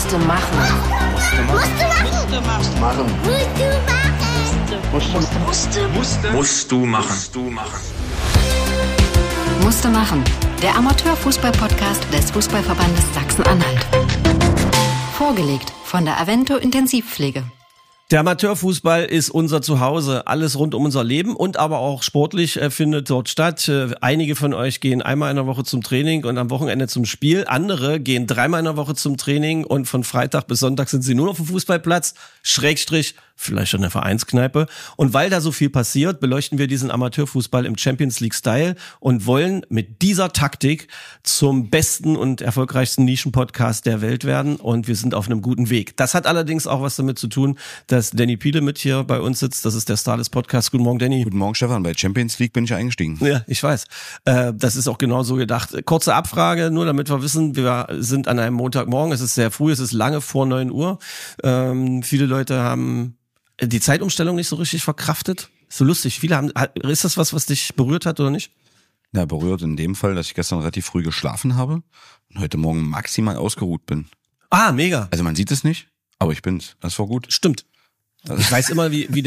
Musste machen. Musst du machen. Musste machen. Der Amateurfußball-Podcast des Fußballverbandes Sachsen-Anhalt. Vorgelegt von der Avento Intensivpflege. Der Amateurfußball ist unser Zuhause. Alles rund um unser Leben und aber auch sportlich findet dort statt. Einige von euch gehen einmal in der Woche zum Training und am Wochenende zum Spiel. Andere gehen dreimal in der Woche zum Training und von Freitag bis Sonntag sind sie nur auf dem Fußballplatz, Schrägstrich, vielleicht schon in der Vereinskneipe. Und weil da so viel passiert, beleuchten wir diesen Amateurfußball im Champions League Style und wollen mit dieser Taktik zum besten und erfolgreichsten Nischen-Podcast der Welt werden. Und wir sind auf einem guten Weg. Das hat allerdings auch was damit zu tun, dass Danny Piele mit hier bei uns sitzt. Das ist der Star des Podcasts. Guten Morgen, Danny. Guten Morgen, Stefan. Bei Champions League bin ich eingestiegen. Ja, ich weiß. Das ist auch genau so gedacht. Kurze Abfrage, nur damit wir wissen, wir sind an einem Montagmorgen. Es ist sehr früh, es ist lange vor 9 Uhr. Viele Leute haben die Zeitumstellung nicht so richtig verkraftet. So lustig. Ist das was dich berührt hat oder nicht? Ja, berührt in dem Fall, dass ich gestern relativ früh geschlafen habe und heute Morgen maximal ausgeruht bin. Ah, mega. Also man sieht es nicht, aber ich bin's. Das war gut. Stimmt. Ich weiß immer, wie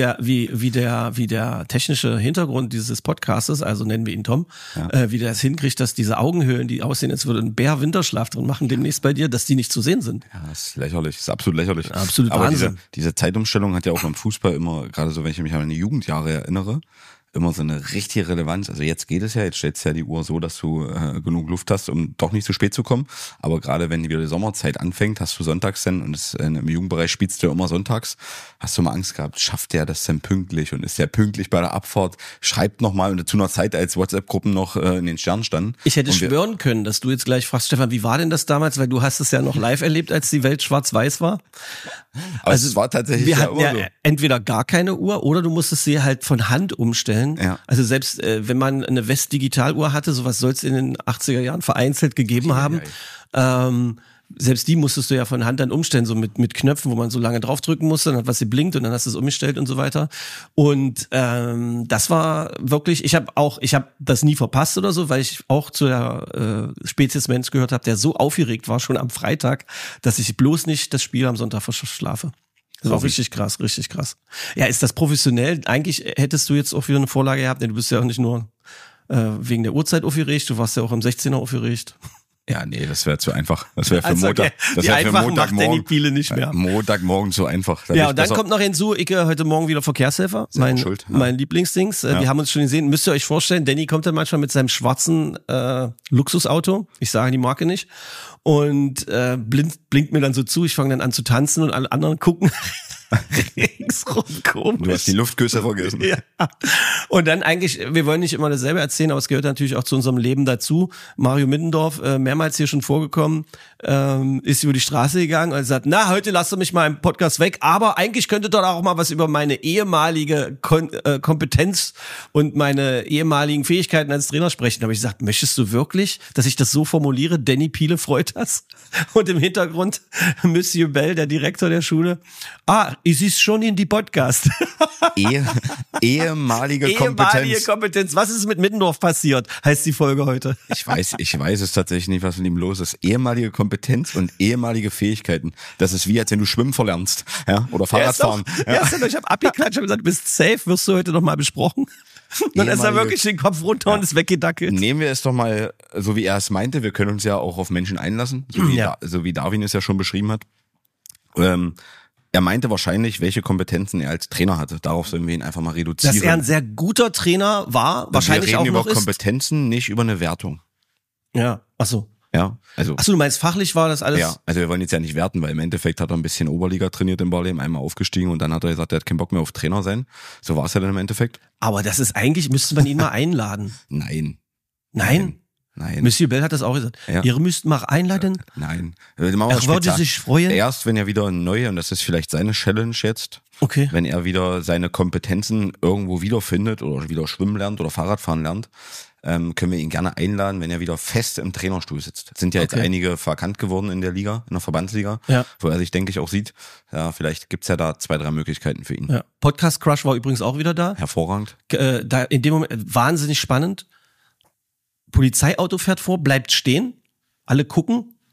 der technische Hintergrund dieses Podcastes, also nennen wir ihn Tom, wie der es hinkriegt, dass diese Augenhöhlen, die aussehen, als würde ein Bär Winterschlaf drin machen, demnächst bei dir, dass die nicht zu sehen sind. Ja, das ist lächerlich. Das ist absolut lächerlich. Absolut aber Wahnsinn. Diese Zeitumstellung hat ja auch beim Fußball immer, gerade so, wenn ich mich an meine Jugendjahre erinnere, immer so eine richtige Relevanz. Also jetzt geht es ja, jetzt stellst du ja die Uhr so, dass du genug Luft hast, um doch nicht zu spät zu kommen. Aber gerade wenn wieder die Sommerzeit anfängt, hast du sonntags dann, und im Jugendbereich spielst du ja immer sonntags, hast du mal Angst gehabt, schafft der das denn pünktlich und ist der pünktlich bei der Abfahrt, schreibt nochmal und zu einer Zeit, als WhatsApp-Gruppen noch in den Sternen standen. Ich hätte schwören können, dass du jetzt gleich fragst, Stefan, wie war denn das damals? Weil du hast es ja noch live erlebt, als die Welt schwarz-weiß war. Aber also es war tatsächlich wir hatten ja entweder gar keine Uhr oder du musstest sie halt von Hand umstellen. Ja. Also selbst wenn man eine West-Digitaluhr hatte, sowas soll es in den 80er Jahren vereinzelt gegeben haben. Selbst die musstest du ja von Hand dann umstellen, so mit Knöpfen, wo man so lange draufdrücken musste, dann hat was sie blinkt und dann hast du es umgestellt und so weiter. Und das war wirklich, ich habe das nie verpasst oder so, weil ich auch zu der Spezies Mensch gehört habe, der so aufgeregt war schon am Freitag, dass ich bloß nicht das Spiel am Sonntag verschlafe. Das war richtig krass, richtig krass. Ja, ist das professionell? Eigentlich hättest du jetzt auch wieder eine Vorlage gehabt, denn du bist ja auch nicht nur wegen der Uhrzeit aufgeregt, du warst ja auch im 16er aufgeregt. Ja, nee, das wäre zu einfach. Das wäre für also, Montag. Das wäre für Montagmorgen. Danny nicht mehr. Montagmorgen so einfach. Ja, und dann kommt noch hinzu, ich heute Morgen wieder Verkehrshelfer. Mein Lieblingsdings. Ja. Wir haben uns schon gesehen. Müsst ihr euch vorstellen, Danny kommt dann manchmal mit seinem schwarzen Luxusauto. Ich sage die Marke nicht. Und blinkt mir dann so zu. Ich fange dann an zu tanzen und alle anderen gucken. Ringsrum komisch. Du hast die Luftküsse vergessen. Ja. Und dann eigentlich, wir wollen nicht immer dasselbe erzählen, aber es gehört natürlich auch zu unserem Leben dazu. Mario Middendorf, mehrmals hier schon vorgekommen, ist über die Straße gegangen und sagt, na, heute lasst ihr mich mal im Podcast weg, aber eigentlich könntet ihr doch auch mal was über meine ehemalige Kompetenz und meine ehemaligen Fähigkeiten als Trainer sprechen. Da habe ich gesagt, möchtest du wirklich, dass ich das so formuliere? Danny Piele freut das. Und im Hintergrund Monsieur Bell, der Direktor der Schule. Es ist schon in die Podcast. Ehemalige Kompetenz. Was ist mit Middendorf passiert, heißt die Folge heute. Ich weiß es tatsächlich nicht, was mit ihm los ist. Ehemalige Kompetenz und ehemalige Fähigkeiten. Das ist wie, als wenn du Schwimmen verlernst, ja, oder Fahrradfahren. Ich habe abgeklatscht, habe gesagt, du bist safe, wirst du heute noch mal besprochen. Dann ist er wirklich den Kopf runter und ist weggedackelt. Nehmen wir es doch mal, so wie er es meinte, wir können uns ja auch auf Menschen einlassen, so wie Darwin es ja schon beschrieben hat. Er meinte wahrscheinlich, welche Kompetenzen er als Trainer hatte. Darauf sollen wir ihn einfach mal reduzieren. Dass er ein sehr guter Trainer war, wahrscheinlich auch noch ist. Wir reden über Kompetenzen, nicht über eine Wertung. Ja, achso. Ja, also. Achso, du meinst fachlich war das alles? Ja, also wir wollen jetzt ja nicht werten, weil im Endeffekt hat er ein bisschen Oberliga trainiert in Barlem, einmal aufgestiegen und dann hat er gesagt, er hat keinen Bock mehr auf Trainer sein. So war es ja dann im Endeffekt. Aber das ist eigentlich, müsste man ihn mal einladen. Nein. Monsieur Bell hat das auch gesagt. Ja. Ihr müsst mal einladen. Nein. Er würde sich freuen. Erst wenn er wieder neu, und das ist vielleicht seine Challenge jetzt, wenn er wieder seine Kompetenzen irgendwo wiederfindet oder wieder schwimmen lernt oder Fahrradfahren lernt, können wir ihn gerne einladen, wenn er wieder fest im Trainerstuhl sitzt. Es sind ja jetzt einige vakant geworden in der Liga, in der Verbandsliga, wo er sich, denke ich, auch sieht. Ja, vielleicht gibt's ja da 2-3 Möglichkeiten für ihn. Ja. Podcast Crush war übrigens auch wieder da. Hervorragend. Da in dem Moment wahnsinnig spannend. Polizeiauto fährt vor, bleibt stehen, alle gucken.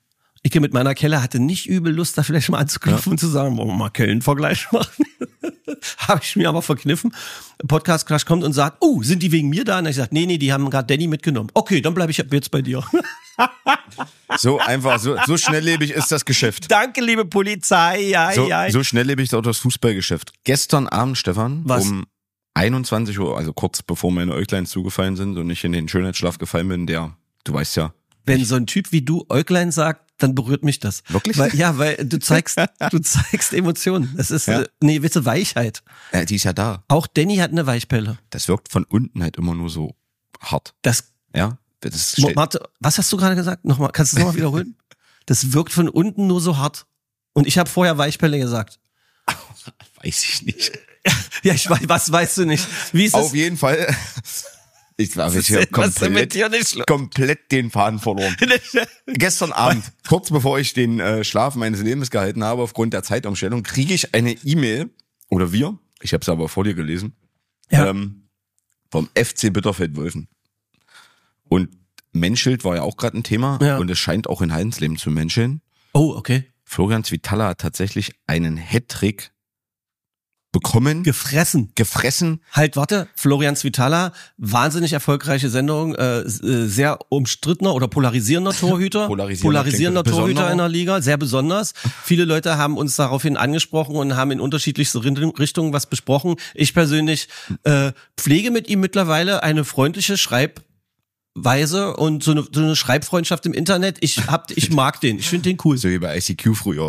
Ich mit meiner Kelle hatte nicht übel Lust, da vielleicht mal anzuknüpfen und zu sagen, wollen wir mal Kellen-Vergleich machen. Habe ich mir aber verkniffen. Podcast Crash kommt und sagt, sind die wegen mir da? Und ich sage, nee, die haben gerade Danny mitgenommen. Okay, dann bleibe ich jetzt bei dir. So einfach, so schnelllebig ist das Geschäft. Danke, liebe Polizei. So schnelllebig ist auch das Fußballgeschäft. Gestern Abend, Stefan, um 21 Uhr, also kurz bevor meine Äuglein zugefallen sind und ich in den Schönheitsschlaf gefallen bin, du weißt ja. Wenn so ein Typ wie du Äuglein sagt, dann berührt mich das. Wirklich? Weil du zeigst Emotionen. Das ist eine gewisse Weichheit. Die ist ja da. Auch Danny hat eine Weichpelle. Das wirkt von unten halt immer nur so hart. Warte, was hast du gerade gesagt? Nochmal, kannst du es nochmal wiederholen? Das wirkt von unten nur so hart. Und ich habe vorher Weichpelle gesagt. Weiß ich nicht. Ja, ich weiß, was weißt du nicht? Wie ist es? Auf jeden Fall. Ich habe hier komplett den Faden verloren. Gestern Abend, kurz bevor ich den Schlaf meines Lebens gehalten habe, aufgrund der Zeitumstellung, kriege ich eine E-Mail, oder ich habe es aber vor dir gelesen, vom FC Bitterfeld-Wölfen. Und Menschelt war ja auch gerade ein Thema und es scheint auch in Heidensleben zu menscheln. Oh, okay. Florian Zwitala hat tatsächlich einen Hattrick bekommen. Gefressen. Halt, warte. Florian Zwitala, wahnsinnig erfolgreiche Sendung, sehr umstrittener oder polarisierender Torhüter. Polarisierender Torhüter in der Liga, sehr besonders. Viele Leute haben uns daraufhin angesprochen und haben in unterschiedlichste Richtungen was besprochen. Ich persönlich pflege mit ihm mittlerweile eine freundliche Schreibweise und so eine Schreibfreundschaft im Internet. Ich mag den. Ich finde den cool. So wie bei ICQ früher.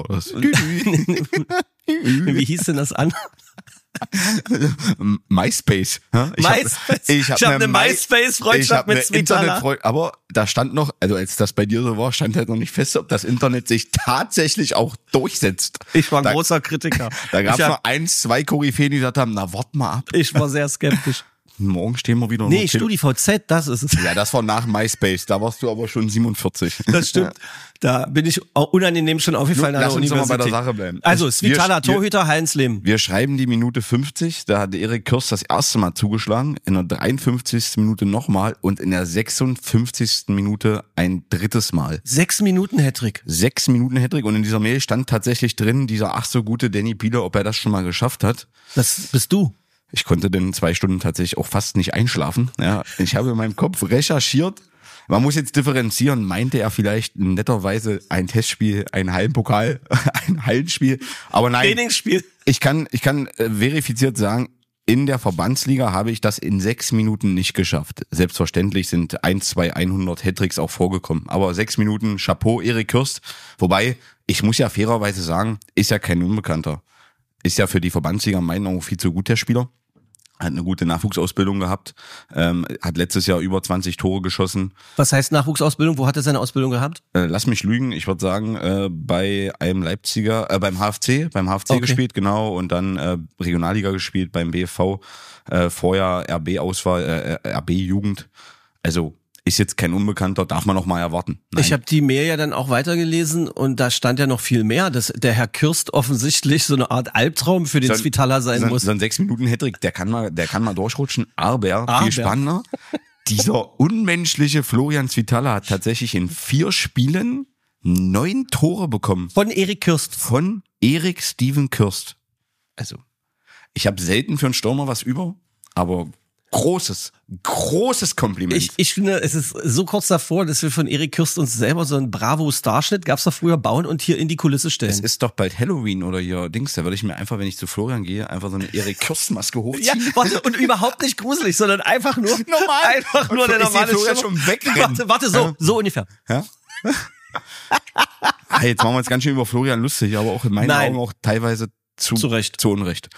Wie hieß denn das an? MySpace. Ich habe eine MySpace-Freundschaft mit Zwitala. Aber da stand noch, also als das bei dir so war, stand halt noch nicht fest, ob das Internet sich tatsächlich auch durchsetzt. Ich war ein großer Kritiker. Da gab es noch 1, 2 Koryphäen, die gesagt haben, na wart mal ab. Ich war sehr skeptisch. Morgen stehen wir wieder. Nee, StudiVZ, das ist es. Ja, das war nach MySpace, da warst du aber schon 47. Das stimmt. Da bin ich auch unangenehm schon aufgefallen an der Universität. Lass uns mal bei der Sache bleiben. Also, Svitala, Torhüter, Heidensleben. Wir schreiben die Minute 50, da hat Erik Kürst das erste Mal zugeschlagen, in der 53. Minute nochmal und in der 56. Minute ein drittes Mal. 6 Minuten Hattrick. 6 Minuten Hattrick und in dieser Mail stand tatsächlich drin, dieser ach so gute Danny Pieler, ob er das schon mal geschafft hat. Das bist du. Ich konnte denn 2 Stunden tatsächlich auch fast nicht einschlafen. Ja, ich habe in meinem Kopf recherchiert. Man muss jetzt differenzieren. Meinte er vielleicht netterweise ein Testspiel, ein Hallenpokal, ein Hallenspiel? Aber nein. Trainingsspiel. Ich kann verifiziert sagen, in der Verbandsliga habe ich das in 6 Minuten nicht geschafft. Selbstverständlich sind 100 Hattricks auch vorgekommen. Aber 6 Minuten, Chapeau, Erik Kürst. Wobei, ich muss ja fairerweise sagen, ist ja kein Unbekannter. Ist ja für die Verbandsliga in meinen Augen viel zu gut, der Spieler. Hat eine gute Nachwuchsausbildung gehabt, hat letztes Jahr über 20 Tore geschossen. Was heißt Nachwuchsausbildung? Wo hat er seine Ausbildung gehabt? Lass mich lügen, ich würde sagen, bei einem Leipziger, beim HFC okay. Gespielt, genau, und dann Regionalliga gespielt beim BFV, vorher RB-Auswahl, RB-Jugend. Also ist jetzt kein Unbekannter, darf man noch mal erwarten. Nein. Ich habe die Mail ja dann auch weitergelesen und da stand ja noch viel mehr, dass der Herr Kürst offensichtlich so eine Art Albtraum für den Svitala sein muss. So ein 6 Minuten Hattrick, der kann mal durchrutschen, aber viel spannender. Dieser unmenschliche Florian Svitala hat tatsächlich in 4 Spielen 9 Tore bekommen. Von Erik Kürst. Von Erik Steven Kürst. Also, ich habe selten für einen Stürmer was über, aber großes Kompliment. Ich finde, es ist so kurz davor, dass wir von Erik Kürst uns selber so einen Bravo-Starschnitt, gab's doch früher, bauen und hier in die Kulisse stellen. Es ist doch bald Halloween oder hier Dings, da würde ich mir einfach, wenn ich zu Florian gehe, einfach so eine Erik Kürst-Maske hochziehen. Ja, warte, und überhaupt nicht gruselig, sondern einfach nur normal. Einfach nur der normale Florian schon wegrennen. Warte, so ungefähr. Ja? Jetzt machen wir uns ganz schön über Florian lustig, aber auch in meinen Augen auch teilweise zu Unrecht.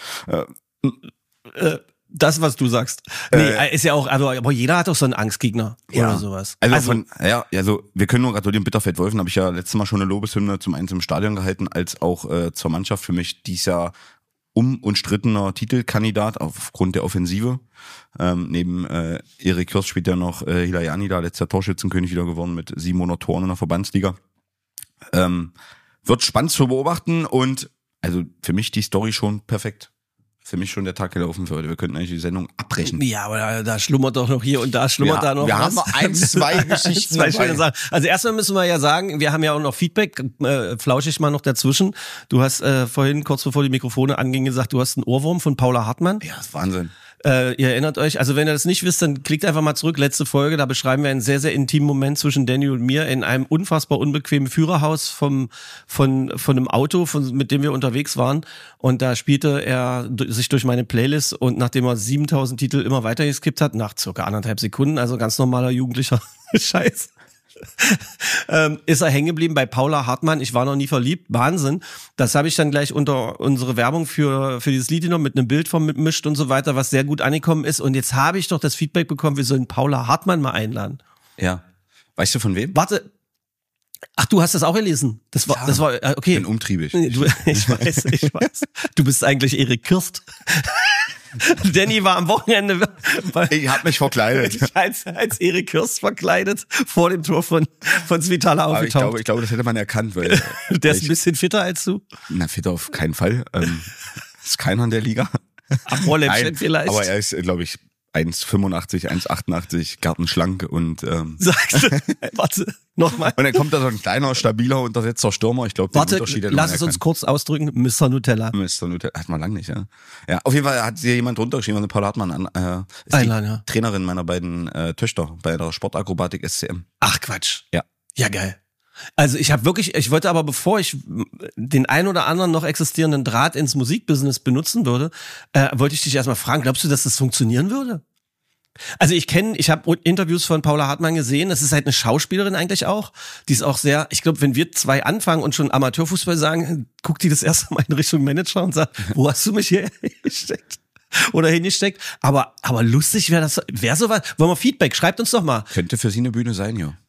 Das, was du sagst. Nee, ist ja auch, aber jeder hat doch so einen Angstgegner oder sowas. Also wir können nur gratulieren, Bitterfeld-Wölfen habe ich ja letztes Mal schon eine Lobeshymne zum einen zum Stadion gehalten, als auch zur Mannschaft. Für mich dies Jahr umstrittener Titelkandidat aufgrund der Offensive. Neben Erik Kürst spielt ja noch Hilayani da, letzter Torschützenkönig wieder geworden mit 700 Toren in der Verbandsliga. Wird spannend zu beobachten und also für mich die Story schon perfekt. für mich schon der Tag gelaufen für heute. Wir könnten eigentlich die Sendung abbrechen. Ja, aber da schlummert doch noch hier und da schlummert da noch wir was. haben noch 1, 2 Geschichten. 2 schöne Sachen. Also erstmal müssen wir ja sagen, wir haben ja auch noch Feedback, flausch ich mal noch dazwischen. Du hast vorhin, kurz bevor die Mikrofone angingen, gesagt, du hast einen Ohrwurm von Paula Hartmann. Ja, das ist Wahnsinn. Ihr erinnert euch, also wenn ihr das nicht wisst, dann klickt einfach mal zurück, letzte Folge, da beschreiben wir einen sehr, sehr intimen Moment zwischen Danny und mir in einem unfassbar unbequemen Führerhaus von einem Auto, mit dem wir unterwegs waren, und da spielte er sich durch meine Playlist, und nachdem er 7000 Titel immer weiter geskippt hat, nach circa 1,5 Sekunden, also ganz normaler jugendlicher Scheiß, ist er hängen geblieben bei Paula Hartmann. Ich war noch nie verliebt. Wahnsinn. Das habe ich dann gleich unter unsere Werbung für dieses Lied noch mit einem Bild vermischt und so weiter, was sehr gut angekommen ist. Und jetzt habe ich doch das Feedback bekommen, wir sollen Paula Hartmann mal einladen. Ja. Weißt du von wem? Warte. Ach, du hast das auch gelesen. Das war okay. Ich bin umtriebig. Ich weiß. Du bist eigentlich Erik Kirst. Danny war am Wochenende. Ich habe mich verkleidet. als Erik Kirst verkleidet vor dem Tor von Svitala aufgetaucht. Ich glaube, das hätte man erkannt, weil der ist ein bisschen fitter als du. Na, fitter auf keinen Fall. Ist keiner in der Liga. Am Ohrläppchen vielleicht. Aber er ist, glaube ich, 1,85, 1,88, gartenschlank und sagst du, warte, nochmal. Und dann kommt da so ein kleiner, stabiler, untersetzter Stürmer. Ich glaube, warte, lass es uns kurz ausdrücken. Mr. Nutella. Mr. Nutella, hat man lang nicht, ja. Ja, auf jeden Fall hat hier jemand drunter geschrieben, Paula Hartmann ist die Trainerin meiner beiden Töchter bei der Sportakrobatik SCM. Ach Quatsch. Ja. Ja, geil. Also ich wollte aber, bevor ich den ein oder anderen noch existierenden Draht ins Musikbusiness benutzen würde, wollte ich dich erstmal fragen, glaubst du, dass das funktionieren würde? Also ich habe Interviews von Paula Hartmann gesehen, das ist halt eine Schauspielerin eigentlich auch, die ist auch sehr, ich glaube, wenn wir 2 anfangen und schon Amateurfußball sagen, guckt die das erste Mal in Richtung Manager und sagt, wo hast du mich hier hingesteckt? Oder hingesteckt, aber lustig wäre sowas, wollen wir Feedback, schreibt uns doch mal. Könnte für sie eine Bühne sein, ja.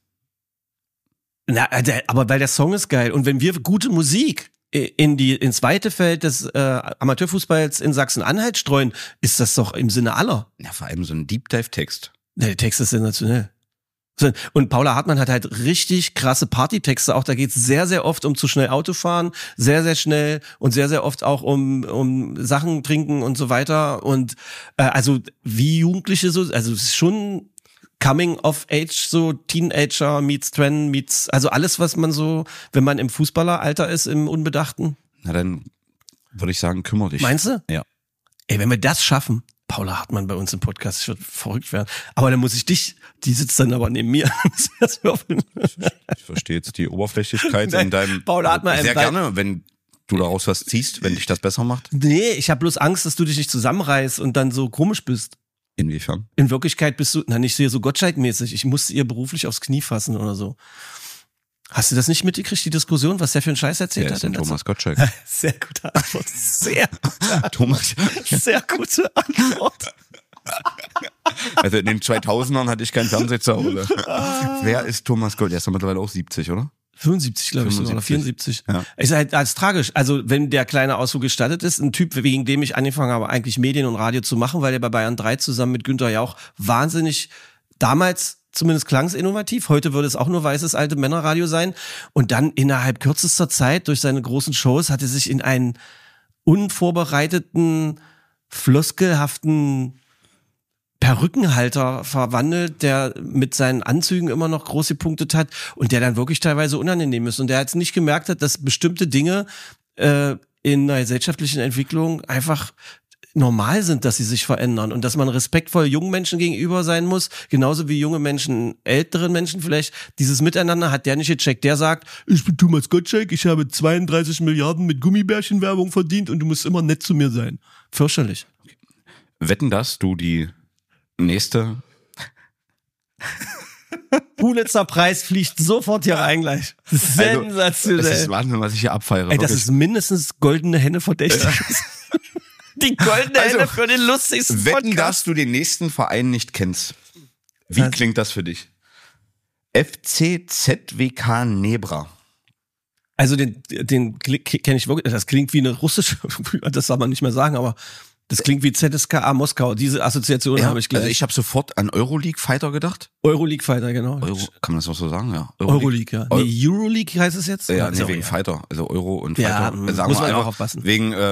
Na, aber weil der Song ist geil. Und wenn wir gute Musik ins weite Feld des Amateurfußballs in Sachsen-Anhalt streuen, ist das doch im Sinne aller. Ja, vor allem so ein Deep Dive Text. Ja, der Text ist sensationell. Und Paula Hartmann hat halt richtig krasse Partytexte. Auch da geht's sehr, sehr oft um zu schnell Autofahren, sehr, sehr schnell und sehr, sehr oft auch um Sachen trinken und so weiter. Und also wie Jugendliche so, also es ist schon Coming of Age, so Teenager meets Trend meets, also alles, was man so, wenn man im Fußballeralter ist, im Unbedachten. Na dann würde ich sagen, kümmere dich. Meinst du? Ja. Ey, wenn wir das schaffen, Paula Hartmann bei uns im Podcast, ich würde verrückt werden. Aber dann muss ich die sitzt dann aber neben mir. Ich verstehe jetzt die Oberflächlichkeit in deinem, Paula Hartmann, sehr gerne, wenn du daraus was ziehst, wenn dich das besser macht. Nee, ich habe bloß Angst, dass du dich nicht zusammenreißt und dann so komisch bist. Inwiefern? In Wirklichkeit bist du, nicht so Gottschalk-mäßig. Ich musste ihr beruflich aufs Knie fassen oder so. Hast du das nicht mitgekriegt, die Diskussion, was der für einen Scheiß erzählt hat? Thomas Gottschalk. Sehr gute Antwort. Sehr gute Antwort. Thomas. Sehr gute Antwort. Also in den 2000ern hatte ich keinen Fernseher zu Hause. Wer ist Thomas Gottschalk? Der ist doch mittlerweile auch 70, oder? 75, glaube ich, sogar, oder 74. Ja. Ist halt als tragisch. Also, wenn der kleine Ausflug gestattet ist, ein Typ, wegen dem ich angefangen habe, eigentlich Medien und Radio zu machen, weil er bei Bayern 3 zusammen mit Günther Jauch wahnsinnig, damals zumindest klang es innovativ, heute würde es auch nur weißes alte Männerradio sein. Und dann innerhalb kürzester Zeit, durch seine großen Shows, hat er sich in einen unvorbereiteten, floskelhaften Perückenhalter verwandelt, der mit seinen Anzügen immer noch groß gepunktet hat und der dann wirklich teilweise unangenehm ist. Und der jetzt nicht gemerkt hat, dass bestimmte Dinge in einer gesellschaftlichen Entwicklung einfach normal sind, dass sie sich verändern und dass man respektvoll jungen Menschen gegenüber sein muss, genauso wie junge Menschen, älteren Menschen vielleicht. Dieses Miteinander hat der nicht gecheckt. Der sagt, ich bin Thomas Gottschalk, ich habe 32 Milliarden mit Gummibärchenwerbung verdient und du musst immer nett zu mir sein. Fürchterlich. Wetten, dass du die nächste Pulitzer-Preis fliegt sofort hier rein gleich. Sensationell. Also, das ist Wahnsinn, was ich hier abfeiere. Ey, das ist mindestens goldene Henne verdächtig. Die goldene Henne für den lustigsten Podcast. Wetten, dass du den nächsten Verein nicht kennst. Wie klingt das für dich? FCZWK Nebra. Also den kenne ich wirklich, das klingt wie eine russische, das soll man nicht mehr sagen, aber Das klingt wie ZSKA Moskau. Diese Assoziation habe ich gleich. Also ich habe sofort an Euroleague-Fighter gedacht. Euroleague-Fighter, genau. Kann man das auch so sagen? Ja. Euroleague, ja. Nee, Euroleague heißt es jetzt? Ja, nee, wegen Fighter. Also Euro und Fighter. Ja, sagen muss wir man einfach, auch aufpassen.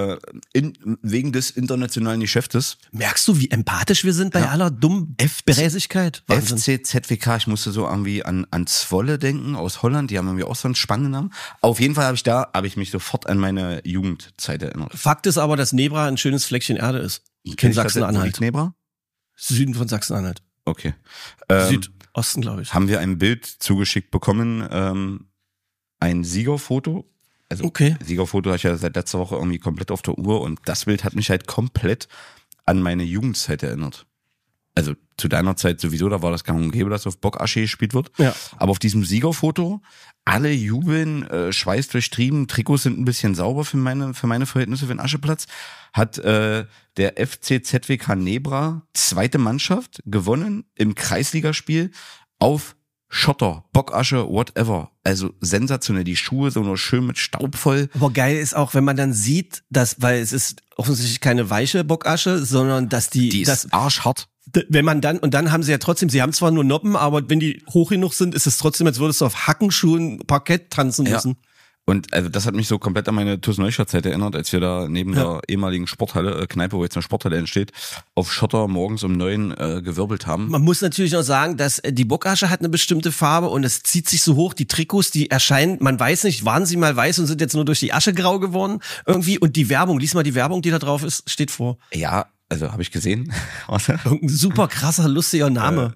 Wegen des internationalen Geschäftes. Merkst du, wie empathisch wir sind bei aller dummen Bräsigkeit? FC ZWK, ich musste so irgendwie an Zwolle denken aus Holland. Die haben irgendwie auch so einen spannenden Namen. Auf jeden Fall habe ich mich sofort an meine Jugendzeit erinnert. Fakt ist aber, dass Nebra ein schönes Fleckchen Erde ist. In Sachsen-Anhalt. Nebra? Süden von Sachsen-Anhalt. Okay. Südosten, glaube ich. Haben wir ein Bild zugeschickt bekommen, ein Siegerfoto. Also okay. Siegerfoto habe ich ja seit letzter Woche irgendwie komplett auf der Uhr und das Bild hat mich halt komplett an meine Jugendzeit erinnert. Also zu deiner Zeit sowieso, da war das gang und gäbe, dass auf Bockasche gespielt wird. Ja. Aber auf diesem Siegerfoto, alle jubeln, Schweiß durchtrieben, Trikots sind ein bisschen sauber für meine Verhältnisse für den Ascheplatz, hat der FC ZWK Nebra, zweite Mannschaft, gewonnen im Kreisligaspiel auf Schotter, Bockasche, whatever. Also sensationell, die Schuhe so nur schön mit Staub voll. Aber geil ist auch, wenn man dann sieht, dass, weil es ist offensichtlich keine weiche Bockasche, sondern dass die ist arschhart. Wenn man dann, und dann haben sie ja trotzdem, sie haben zwar nur Noppen, aber wenn die hoch genug sind, ist es trotzdem, als würdest du auf Hackenschuhen Parkett tanzen müssen. Und also das hat mich so komplett an meine TuS Neustadt-Zeit erinnert, als wir da neben der ehemaligen Sporthalle, Kneipe, wo jetzt eine Sporthalle entsteht, auf Schotter morgens um 9 gewirbelt haben. Man muss natürlich noch sagen, dass die Bockasche hat eine bestimmte Farbe und es zieht sich so hoch, die Trikots, die erscheinen, man weiß nicht, waren sie mal weiß und sind jetzt nur durch die Asche grau geworden irgendwie und die Werbung, lies mal die Werbung, die da drauf ist, steht vor. Ja, also habe ich gesehen. Irgendein super krasser, lustiger Name.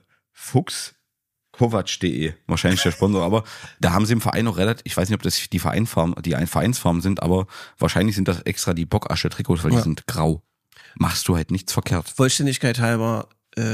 Fuchskovac.de, wahrscheinlich der Sponsor, aber da haben sie im Verein auch relativ, ich weiß nicht, ob das die Vereinsfarben sind, aber wahrscheinlich sind das extra die Bockasche-Trikots, weil die sind grau. Machst du halt nichts verkehrt. Vollständigkeit halber,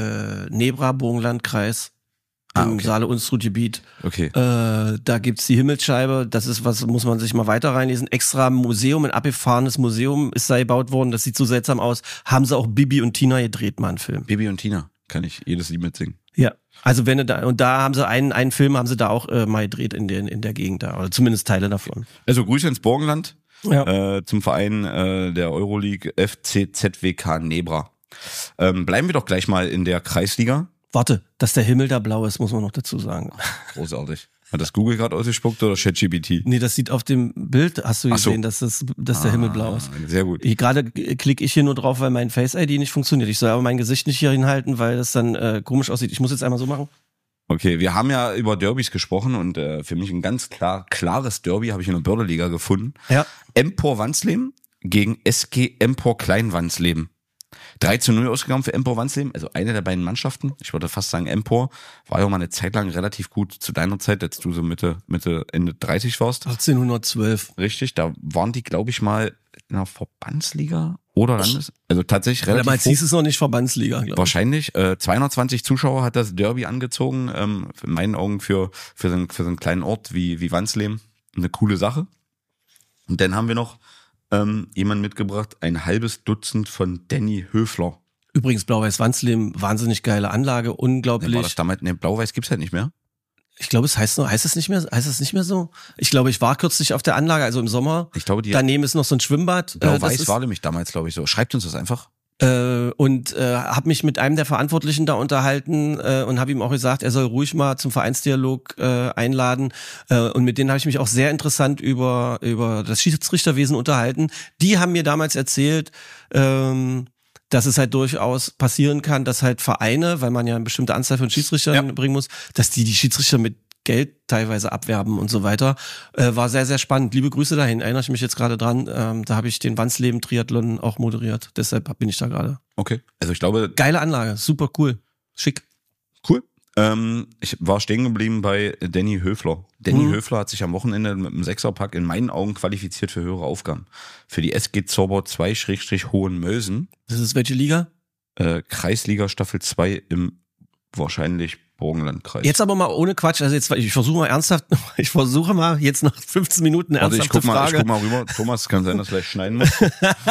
Nebra, Burgenlandkreis, im Saale-Unstrut-Gebiet. Okay. Da gibt's die Himmelsscheibe, das ist was, muss man sich mal weiter reinlesen. Extra Museum, ein abgefahrenes Museum ist da gebaut worden, das sieht so seltsam aus. Haben sie auch Bibi und Tina gedreht, mal einen Film. Bibi und Tina, kann ich jedes Lied mitsingen. Ja, also wenn du da, und da haben sie einen Film haben sie da auch mal gedreht in der Gegend da, oder zumindest Teile davon. Also Grüße ins Burgenland, ja. Zum Verein der Euroleague FC ZWK Nebra. Bleiben wir doch gleich mal in der Kreisliga. Warte, dass der Himmel da blau ist, muss man noch dazu sagen. Großartig. Hat das Google gerade ausgespuckt oder ChatGPT? Nee, das sieht auf dem Bild, hast du gesehen, dass der Himmel blau ist. Sehr gut. Gerade klicke ich hier nur drauf, weil mein Face-ID nicht funktioniert. Ich soll aber mein Gesicht nicht hier hinhalten, weil das dann komisch aussieht. Ich muss jetzt einmal so machen. Okay, wir haben ja über Derbys gesprochen und für mich ein ganz klares Derby habe ich in der Börderliga gefunden. Ja. Empor Wansleben gegen SG Empor Klein-Wansleben. 3:0 ausgegangen für Empor Wansleben, also eine der beiden Mannschaften. Ich würde fast sagen, Empor war ja auch mal eine Zeit lang relativ gut zu deiner Zeit, als du so Mitte, Ende 30 warst. 1812. Richtig, da waren die, glaube ich, mal in der Verbandsliga oder Landes... Also tatsächlich relativ Damals hieß es noch nicht Verbandsliga, glaube ich. Wahrscheinlich. 220 Zuschauer hat das Derby angezogen. In meinen Augen für so einen kleinen Ort wie Wansleben eine coole Sache. Und dann haben wir noch jemand mitgebracht, ein halbes Dutzend von Danny Höfler. Übrigens, Blau-Weiß Wansleben, wahnsinnig geile Anlage, unglaublich. War das damals, ne, Blau-Weiß gibt's halt nicht mehr. Ich glaube, es heißt es nicht mehr so? Ich glaube, ich war kürzlich auf der Anlage, also im Sommer. Ich glaube, daneben ist noch so ein Schwimmbad. Blau-Weiß war nämlich damals, glaube ich, so. Schreibt uns das einfach. Und habe mich mit einem der Verantwortlichen da unterhalten und habe ihm auch gesagt, er soll ruhig mal zum Vereinsdialog einladen. Und mit denen habe ich mich auch sehr interessant über das Schiedsrichterwesen unterhalten. Die haben mir damals erzählt, dass es halt durchaus passieren kann, dass halt Vereine, weil man ja eine bestimmte Anzahl von Schiedsrichtern bringen muss, dass die Schiedsrichter mit Geld teilweise abwerben und so weiter. War sehr, sehr spannend. Liebe Grüße dahin. Erinnere ich mich jetzt gerade dran. Da habe ich den Wansleben-Triathlon auch moderiert. Deshalb bin ich da gerade. Okay. Also ich glaube... Geile Anlage. Super cool. Schick. Cool. Ich war stehen geblieben bei Danny Höfler. Danny Höfler hat sich am Wochenende mit einem Sechserpack in meinen Augen qualifiziert für höhere Aufgaben. Für die SG Zauber 2/Hohenmösen. Das ist welche Liga? Kreisliga Staffel 2 im wahrscheinlich Burgenlandkreis. Jetzt aber mal ohne Quatsch, also jetzt, ich versuche mal jetzt nach 15 Minuten eine ernsthafte Frage. Ich guck mal rüber. Thomas, kann sein, dass du gleich schneiden musst.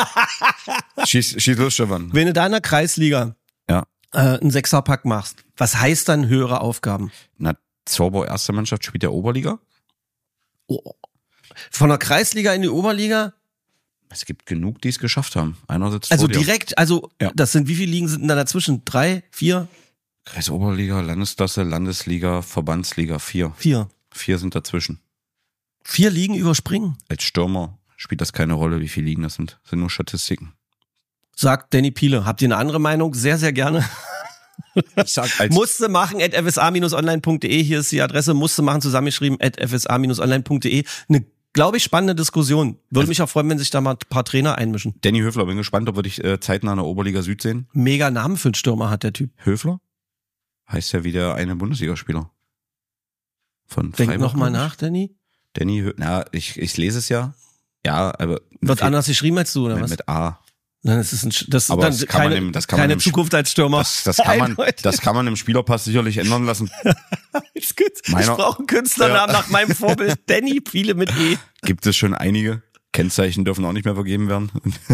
Schieß los, Stefan. Wenn du da in der Kreisliga einen Sechserpack machst, was heißt dann höhere Aufgaben? Na, Zauber erste Mannschaft spielt ja Oberliga. Oh. Von der Kreisliga in die Oberliga? Es gibt genug, die es geschafft haben. Einer sitzt Also vor dir. direkt, das sind, wie viele Ligen sind denn da dazwischen? 3, 4? Kreisoberliga, Landesklasse, Landesliga, Verbandsliga, 4. 4. 4 sind dazwischen. 4 Ligen überspringen? Als Stürmer spielt das keine Rolle, wie viele Ligen das sind. Das sind nur Statistiken. Sagt Danny Piele. Habt ihr eine andere Meinung? Sehr, sehr gerne. Ich sag als Musste machen at fsa-online.de. Hier ist die Adresse. Musste machen, zusammengeschrieben at fsa-online.de. Eine, glaube ich, spannende Diskussion. Würde mich auch freuen, wenn sich da mal ein paar Trainer einmischen. Danny Höfler, bin gespannt, ob wir dich zeitnah in der Oberliga Süd sehen. Mega Namen für einen Stürmer hat der Typ. Höfler? Heißt ja wie der eine Bundesligaspieler. Von Denk Freiburg, nochmal glaub ich. nach, Danny. Danny, ich lese es ja. Ja, aber Wird anders geschrieben als du, oder was? mit A. Nein, das ist das Aber dann das kann man keine, im- das kann man keine im- Zukunft als Stürmer. Das kann man im Spielerpass sicherlich ändern lassen. Ist gut. Ich Meiner- brauche einen Künstlernamen nach meinem Vorbild. Danny Piele mit E. Gibt es schon einige. Kennzeichen dürfen auch nicht mehr vergeben werden.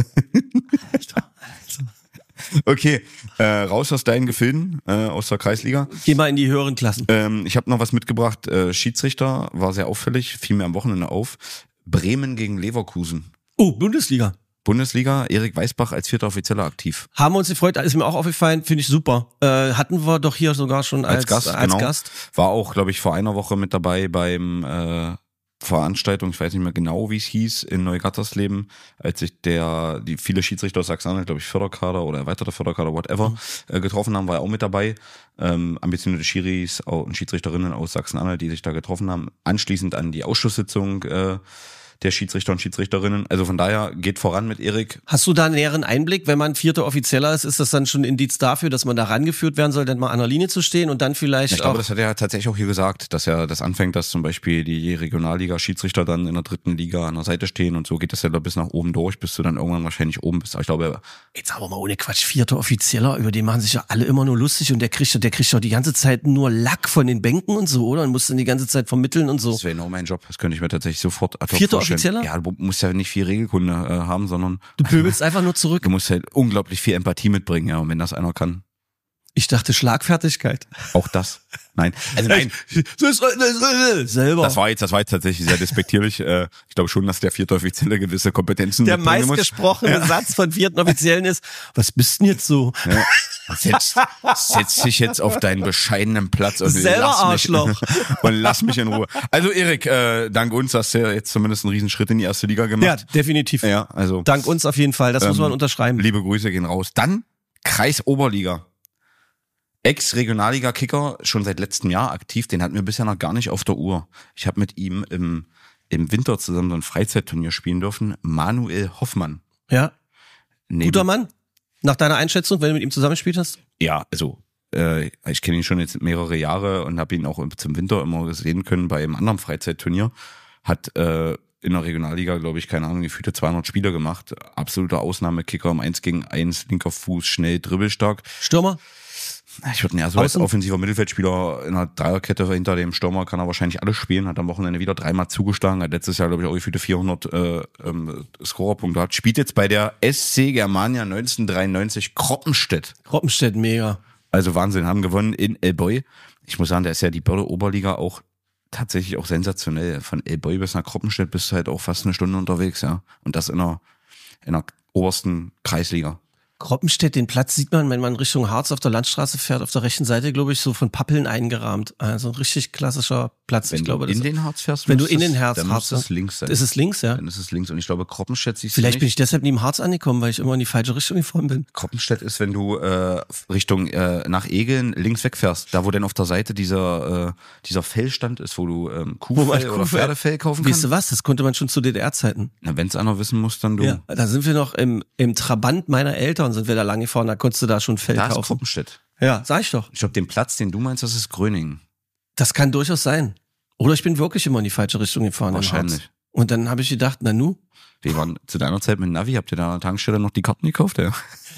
Okay, raus aus deinen Gefilden, aus der Kreisliga. Geh mal in die höheren Klassen. Ich habe noch was mitgebracht. Schiedsrichter war sehr auffällig, fiel mir am Wochenende auf. Bremen gegen Leverkusen. Oh, Bundesliga. Bundesliga, Erik Weißbach als 4. Offizieller aktiv. Haben wir uns gefreut, ist mir auch aufgefallen, finde ich super. Hatten wir doch hier sogar schon als Gast, genau. Gast. War auch, glaube ich, vor einer Woche mit dabei beim Veranstaltung, ich weiß nicht mehr genau, wie es hieß, in Neugattersleben, als sich die viele Schiedsrichter aus Sachsen-Anhalt, glaube ich, Förderkader oder erweiterter Förderkader, whatever, getroffen haben, war er auch mit dabei. Ambitionierte Schiris und Schiedsrichterinnen aus Sachsen-Anhalt, die sich da getroffen haben, anschließend an die Ausschusssitzung der Schiedsrichter und Schiedsrichterinnen. Also von daher geht voran mit Erik. Hast du da einen näheren Einblick? Wenn man 4. Offizieller ist das dann schon ein Indiz dafür, dass man da rangeführt werden soll, dann mal an der Linie zu stehen und dann vielleicht Ich glaube, auch... das hat er tatsächlich auch hier gesagt, dass er das anfängt, dass zum Beispiel die Regionalliga-Schiedsrichter dann in der 3. Liga an der Seite stehen und so geht das ja bis nach oben durch, bis du dann irgendwann wahrscheinlich oben bist. Aber ich glaube, Jetzt aber mal ohne Quatsch, 4. Offizieller, über den machen sich ja alle immer nur lustig und der kriegt doch die ganze Zeit nur Lack von den Bänken und so, oder? Und muss dann die ganze Zeit vermitteln und so. das wäre genau mein Job. Das könnte ich mir tatsächlich sofort ad hoc 4. vorstellen. Offizieller? Ja, du musst ja nicht viel Regelkunde haben, sondern Du pöbelst einfach nur zurück. du musst halt unglaublich viel Empathie mitbringen, ja. Und wenn das einer kann, Ich dachte Schlagfertigkeit. auch das. Nein. Also nein. Selber. Das war jetzt tatsächlich sehr despektierlich. Ich glaube schon, dass der 4. Offizielle gewisse Kompetenzen Der mitbringen muss. meistgesprochene Satz von 4. Offiziellen ist, was bist denn jetzt so? Ja. Setz dich jetzt auf deinen bescheidenen Platz und Selber Arschloch. Und lass mich in Ruhe. Also Erik, dank uns hast du ja jetzt zumindest einen Riesenschritt in die 1. Liga Ja, gemacht. definitiv. Ja, also Dank uns auf jeden Fall, das muss man unterschreiben. liebe Grüße gehen raus. Dann Kreisoberliga. Ex-Regionalliga-Kicker, schon seit letztem Jahr aktiv, den hatten wir bisher noch gar nicht auf der Uhr. Ich habe mit ihm im Winter zusammen so ein Freizeitturnier spielen dürfen. Manuel Hoffmann. Ja, Neben- guter Mann. Nach deiner Einschätzung, wenn du mit ihm zusammengespielt hast? Ja, also ich kenne ihn schon jetzt mehrere Jahre und habe ihn auch zum Winter immer sehen können bei einem anderen Freizeitturnier. Hat in der Regionalliga, glaube ich, keine Ahnung, gefühlte 200 Spiele gemacht. Absoluter Ausnahmekicker im 1 gegen 1, linker Fuß, schnell, dribbelstark. Stürmer? Ich würde ihn eher so als Außen? offensiver Mittelfeldspieler in einer Dreierkette hinter dem Stürmer kann er wahrscheinlich alles spielen. Hat am Wochenende wieder 3-mal zugeschlagen. Hat letztes Jahr, glaube ich, auch gefühlte 400 Scorerpunkte gehabt. Spielt jetzt bei der SC Germania 1993 Kroppenstedt. Kroppenstedt, mega. Also Wahnsinn, haben gewonnen in Elboy. Ich muss sagen, da ist ja die Börde Oberliga auch tatsächlich auch sensationell. Von Elboy bis nach Kroppenstedt bist du halt auch fast eine Stunde unterwegs, ja. Und das in der obersten Kreisliga. Kroppenstedt, den Platz sieht man, wenn man Richtung Harz auf der Landstraße fährt, auf der rechten Seite, glaube ich, so von Pappeln eingerahmt. Also ein richtig klassischer Platz. Wenn ich glaube, du in das, den Harz fährst, wenn du müsste in den es- Harz dann Harz, muss es links sein. ist es links, ja? Dann ist es links. Und ich glaube, Kroppenstedt siehst Vielleicht du bin nicht. ich deshalb nie im Harz angekommen, weil ich immer in die falsche Richtung gefahren bin. Kroppenstedt ist, wenn du Richtung nach Egeln links wegfährst, da wo dann auf der Seite dieser Fellstand ist, wo du Kuhfell oder Pferdefell kaufen Weißt kannst. du was? Das konnte man schon zu DDR-Zeiten. Na, wenn's einer wissen muss, dann du. Ja, da sind wir noch im Trabant meiner Eltern, sind wir da lang gefahren, da konntest du da schon Fell Da ist kaufen. Kroppenstedt. Ja, sag ich doch. Ich glaube, den Platz, den du meinst, das ist Gröningen. Das kann durchaus sein. Oder ich bin wirklich immer in die falsche Richtung gefahren. im Wahrscheinlich. Harz. Und dann habe ich gedacht, na nu, Wir waren zu deiner Zeit mit Navi, habt ihr da an der Tankstelle noch die Karten gekauft? Ja.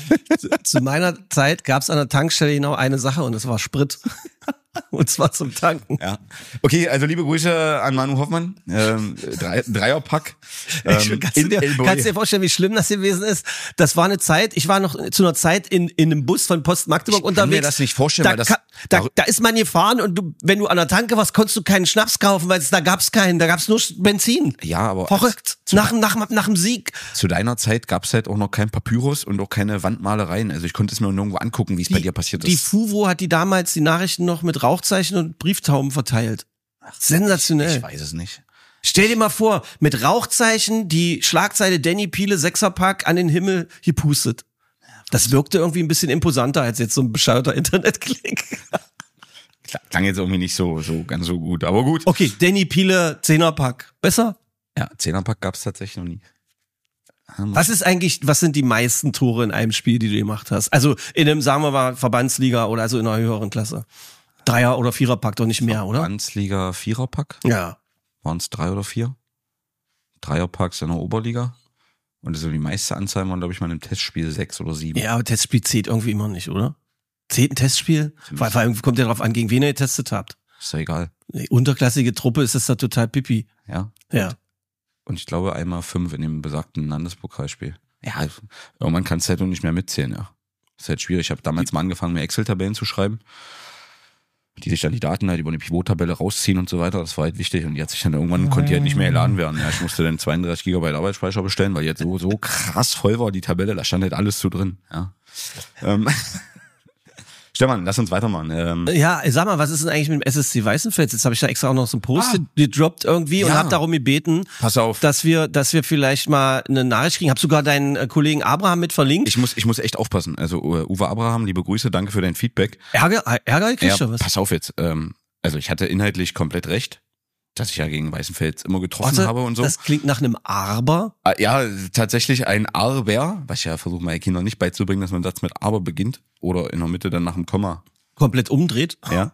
zu meiner Zeit gab es an der Tankstelle genau eine Sache und das war Sprit. Und zwar zum Tanken. Ja. Okay, also liebe Grüße an Manu Hoffmann. Dreierpack. Kannst du dir vorstellen, wie schlimm das gewesen ist? Das war eine Zeit, ich war noch zu einer Zeit in einem Bus von Post Magdeburg Ich kann unterwegs. mir das nicht vorstellen, weil das- da ist man gefahren und wenn du an der Tanke warst, konntest du keinen Schnaps kaufen, weil da gab's keinen, da gab's nur Benzin. Ja, aber Verrückt. Nach dem nach dem Sieg. Zu deiner Zeit gab es halt auch noch kein Papyrus und auch keine Wandmalereien. Also ich konnte es mir nirgendwo angucken, wie es bei dir passiert ist. Die FUVO hat damals die Nachrichten noch mit Rauchzeichen und Brieftauben verteilt. Sensationell. Ich weiß es nicht. Stell dir mal vor, mit Rauchzeichen die Schlagzeile Danny Piele 6er-Pack an den Himmel gepustet. Das wirkte irgendwie ein bisschen imposanter als jetzt so ein bescheuerter Internetklick. Klang jetzt irgendwie nicht so ganz so gut, aber gut. Okay, Danny Piele 10er-Pack. Besser? Ja, 10er-Pack gab es tatsächlich noch nie. Was sind die meisten Tore in einem Spiel, die du gemacht hast? Also in einem, sagen wir mal, Verbandsliga oder also in einer höheren Klasse. 3er- oder 4er-Pack, doch nicht mehr, oder? Verbandsliga 4er-Pack? Ja. Waren es 3 oder 4? 3er-Packs in der Oberliga. Und also die meiste Anzahl waren, glaube ich, mal im Testspiel 6 oder 7. Ja, aber Testspiel zählt irgendwie immer nicht, oder? Zählt ein Testspiel? Vor allem kommt ja drauf an, gegen wen ihr getestet habt. Ist ja egal. Die unterklassige Truppe ist das da total pipi. Ja. Ja. Und ich glaube einmal 5 in dem besagten Landespokalspiel. Ja, irgendwann kannst du halt noch nicht mehr mitzählen, ja. Ist halt schwierig. Ich habe damals mal angefangen, mir Excel-Tabellen zu schreiben, die sich dann die Daten halt über eine Pivot-Tabelle rausziehen und so weiter. Das war halt wichtig. Und jetzt sich dann irgendwann konnte die halt nicht mehr geladen werden. Ja, ich musste dann 32 GB Arbeitsspeicher bestellen, weil jetzt so krass voll war die Tabelle. Da stand halt alles so drin. Ja. Stefan, lass uns weitermachen. Ja, sag mal, was ist denn eigentlich mit dem SSC Weißenfels? Jetzt habe ich da extra auch noch so einen Post gedroppt irgendwie und habe darum gebeten, pass auf, dass wir vielleicht mal eine Nachricht kriegen. Hab sogar deinen Kollegen Abraham mit verlinkt. Ich muss echt aufpassen. Also Uwe Abraham, liebe Grüße, danke für dein Feedback. Ärger kriegst du was? Pass auf jetzt. Also ich hatte inhaltlich komplett recht, dass ich ja gegen Weißenfels immer getroffen habe und so. Das klingt nach einem Aber. Ja, tatsächlich ein Aber, was ich ja versuche meinen Kindern nicht beizubringen, dass man das mit Aber beginnt oder in der Mitte dann nach dem Komma komplett umdreht. Ja.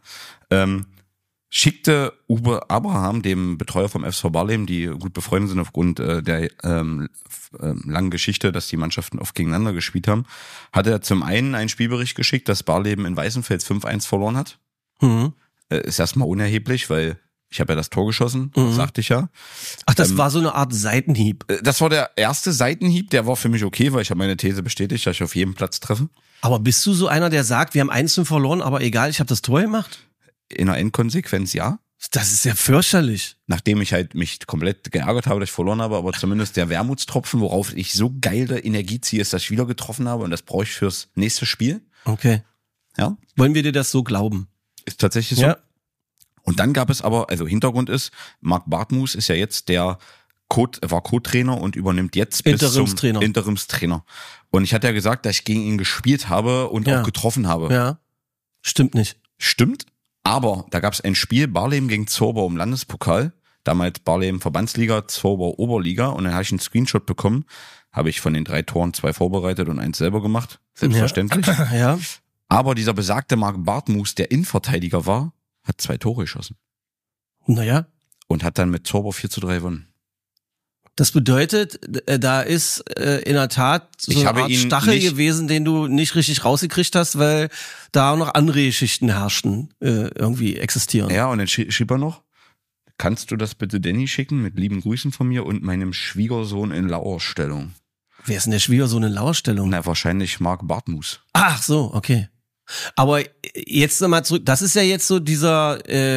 Schickte Uwe Abraham, dem Betreuer vom FSV Barleben, die gut befreundet sind aufgrund der langen Geschichte, dass die Mannschaften oft gegeneinander gespielt haben, hat er zum einen einen Spielbericht geschickt, dass Barleben in Weißenfels 5-1 verloren hat. Mhm. Ist erstmal unerheblich, weil ich habe ja das Tor geschossen, sagte ich ja. Ach, das war so eine Art Seitenhieb. Das war der erste Seitenhieb, der war für mich okay, weil ich habe meine These bestätigt, dass ich auf jedem Platz treffe. Aber bist du so einer, der sagt, wir haben 1-5 verloren, aber egal, ich habe das Tor gemacht? In der Endkonsequenz ja. Das ist ja fürchterlich. Nachdem ich halt mich komplett geärgert habe, dass ich verloren habe, aber zumindest der Wermutstropfen, worauf ich so geile Energie ziehe, ist, dass ich wieder getroffen habe und das brauche ich fürs nächste Spiel. Okay. Ja. Wollen wir dir das so glauben? Ist tatsächlich so. Ja. Und dann gab es aber, also Hintergrund ist, Marc Bartmus ist ja jetzt war Co-Trainer und übernimmt jetzt bis zum Interimstrainer. Und ich hatte ja gesagt, dass ich gegen ihn gespielt habe und auch getroffen habe. Ja. Stimmt nicht. Stimmt. Aber da gab es ein Spiel, Barleben gegen Zorbau im Landespokal. Damals Barleben Verbandsliga, Zorbau Oberliga. Und dann habe ich einen Screenshot bekommen. Habe ich von den 3 Toren 2 vorbereitet und 1 selber gemacht. Selbstverständlich. Ja. Aber dieser besagte Marc Bartmus, der Innenverteidiger war, hat 2 Tore geschossen. Naja. Und hat dann mit Zorbau 4-3 gewonnen. Das bedeutet, da ist in der Tat so eine Art Stachel gewesen, den du nicht richtig rausgekriegt hast, weil da auch noch andere Geschichten herrschten, irgendwie existieren. Ja, und dann schrieb er noch, kannst du das bitte Danny schicken mit lieben Grüßen von mir und meinem Schwiegersohn in Lauerstellung. Wer ist denn der Schwiegersohn in Lauerstellung? Na, wahrscheinlich Marc Bartmus. Ach so, okay. Aber jetzt nochmal zurück, das ist ja jetzt so dieser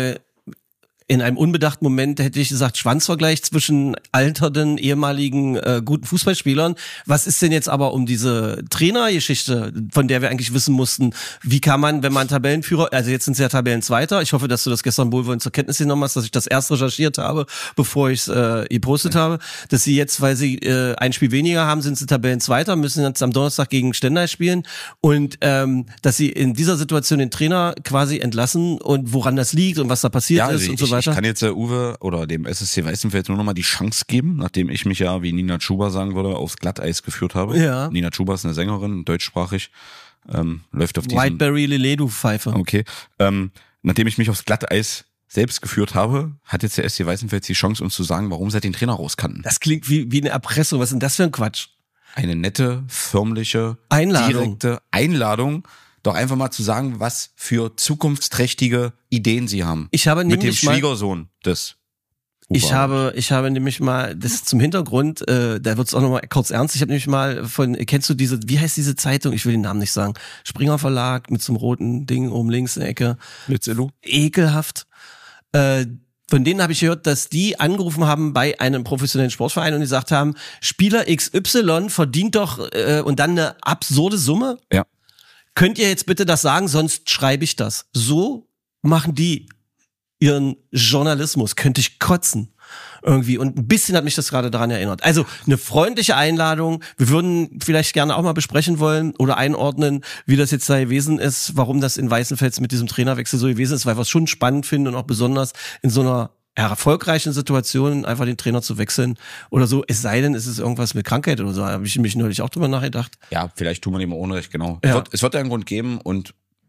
in einem unbedachten Moment hätte ich gesagt, Schwanzvergleich zwischen alternden, ehemaligen guten Fußballspielern. Was ist denn jetzt aber um diese Trainergeschichte, von der wir eigentlich wissen mussten, wie kann man, wenn man Tabellenführer, also jetzt sind es ja Tabellenzweiter, ich hoffe, dass du das gestern wohlwollend zur Kenntnis genommen hast, dass ich das erst recherchiert habe, bevor ich es gepostet habe, dass sie jetzt, weil sie ein Spiel weniger haben, sind sie Tabellenzweiter, müssen jetzt am Donnerstag gegen Stendal spielen und dass sie in dieser Situation den Trainer quasi entlassen und woran das liegt und was da passiert ist und so weiter. Ich kann jetzt Uwe oder dem SSC Weißenfels nur noch mal die Chance geben, nachdem ich mich ja, wie Nina Chuba sagen würde, aufs Glatteis geführt habe. Ja. Nina Chuba ist eine Sängerin, deutschsprachig, läuft auf diesem... Whiteberry Lillet, du Pfeife. Okay. Nachdem ich mich aufs Glatteis selbst geführt habe, hat jetzt der SC Weißenfels die Chance, uns zu sagen, warum sie den Trainer rauskannten. Das klingt wie eine Erpressung. Was ist denn das für ein Quatsch? Eine nette, förmliche, direkte Einladung, doch einfach mal zu sagen, was für zukunftsträchtige Ideen sie haben. Ich habe mit dem nämlich Schwiegersohn des Ich habe nämlich mal, das ist zum Hintergrund, da wird's auch nochmal kurz ernst, ich habe nämlich mal kennst du diese, wie heißt diese Zeitung? Ich will den Namen nicht sagen. Springer Verlag mit so einem roten Ding oben links in der Ecke. Blitzello? Ekelhaft. Von denen habe ich gehört, dass die angerufen haben bei einem professionellen Sportverein und gesagt haben, Spieler XY verdient doch und dann eine absurde Summe. Ja. Könnt ihr jetzt bitte das sagen, sonst schreibe ich das. So machen die ihren Journalismus. Könnte ich kotzen. Irgendwie. Und ein bisschen hat mich das gerade daran erinnert. Also eine freundliche Einladung. Wir würden vielleicht gerne auch mal besprechen wollen oder einordnen, wie das jetzt da gewesen ist, warum das in Weißenfels mit diesem Trainerwechsel so gewesen ist, weil wir es schon spannend finden und auch besonders in so einer erfolgreichen Situation einfach den Trainer zu wechseln oder so. Es sei denn, es ist irgendwas mit Krankheit oder so. Da habe ich mich neulich auch drüber nachgedacht. Ja, vielleicht tun wir dem mal Unrecht, genau. Ja. Es wird einen Grund geben und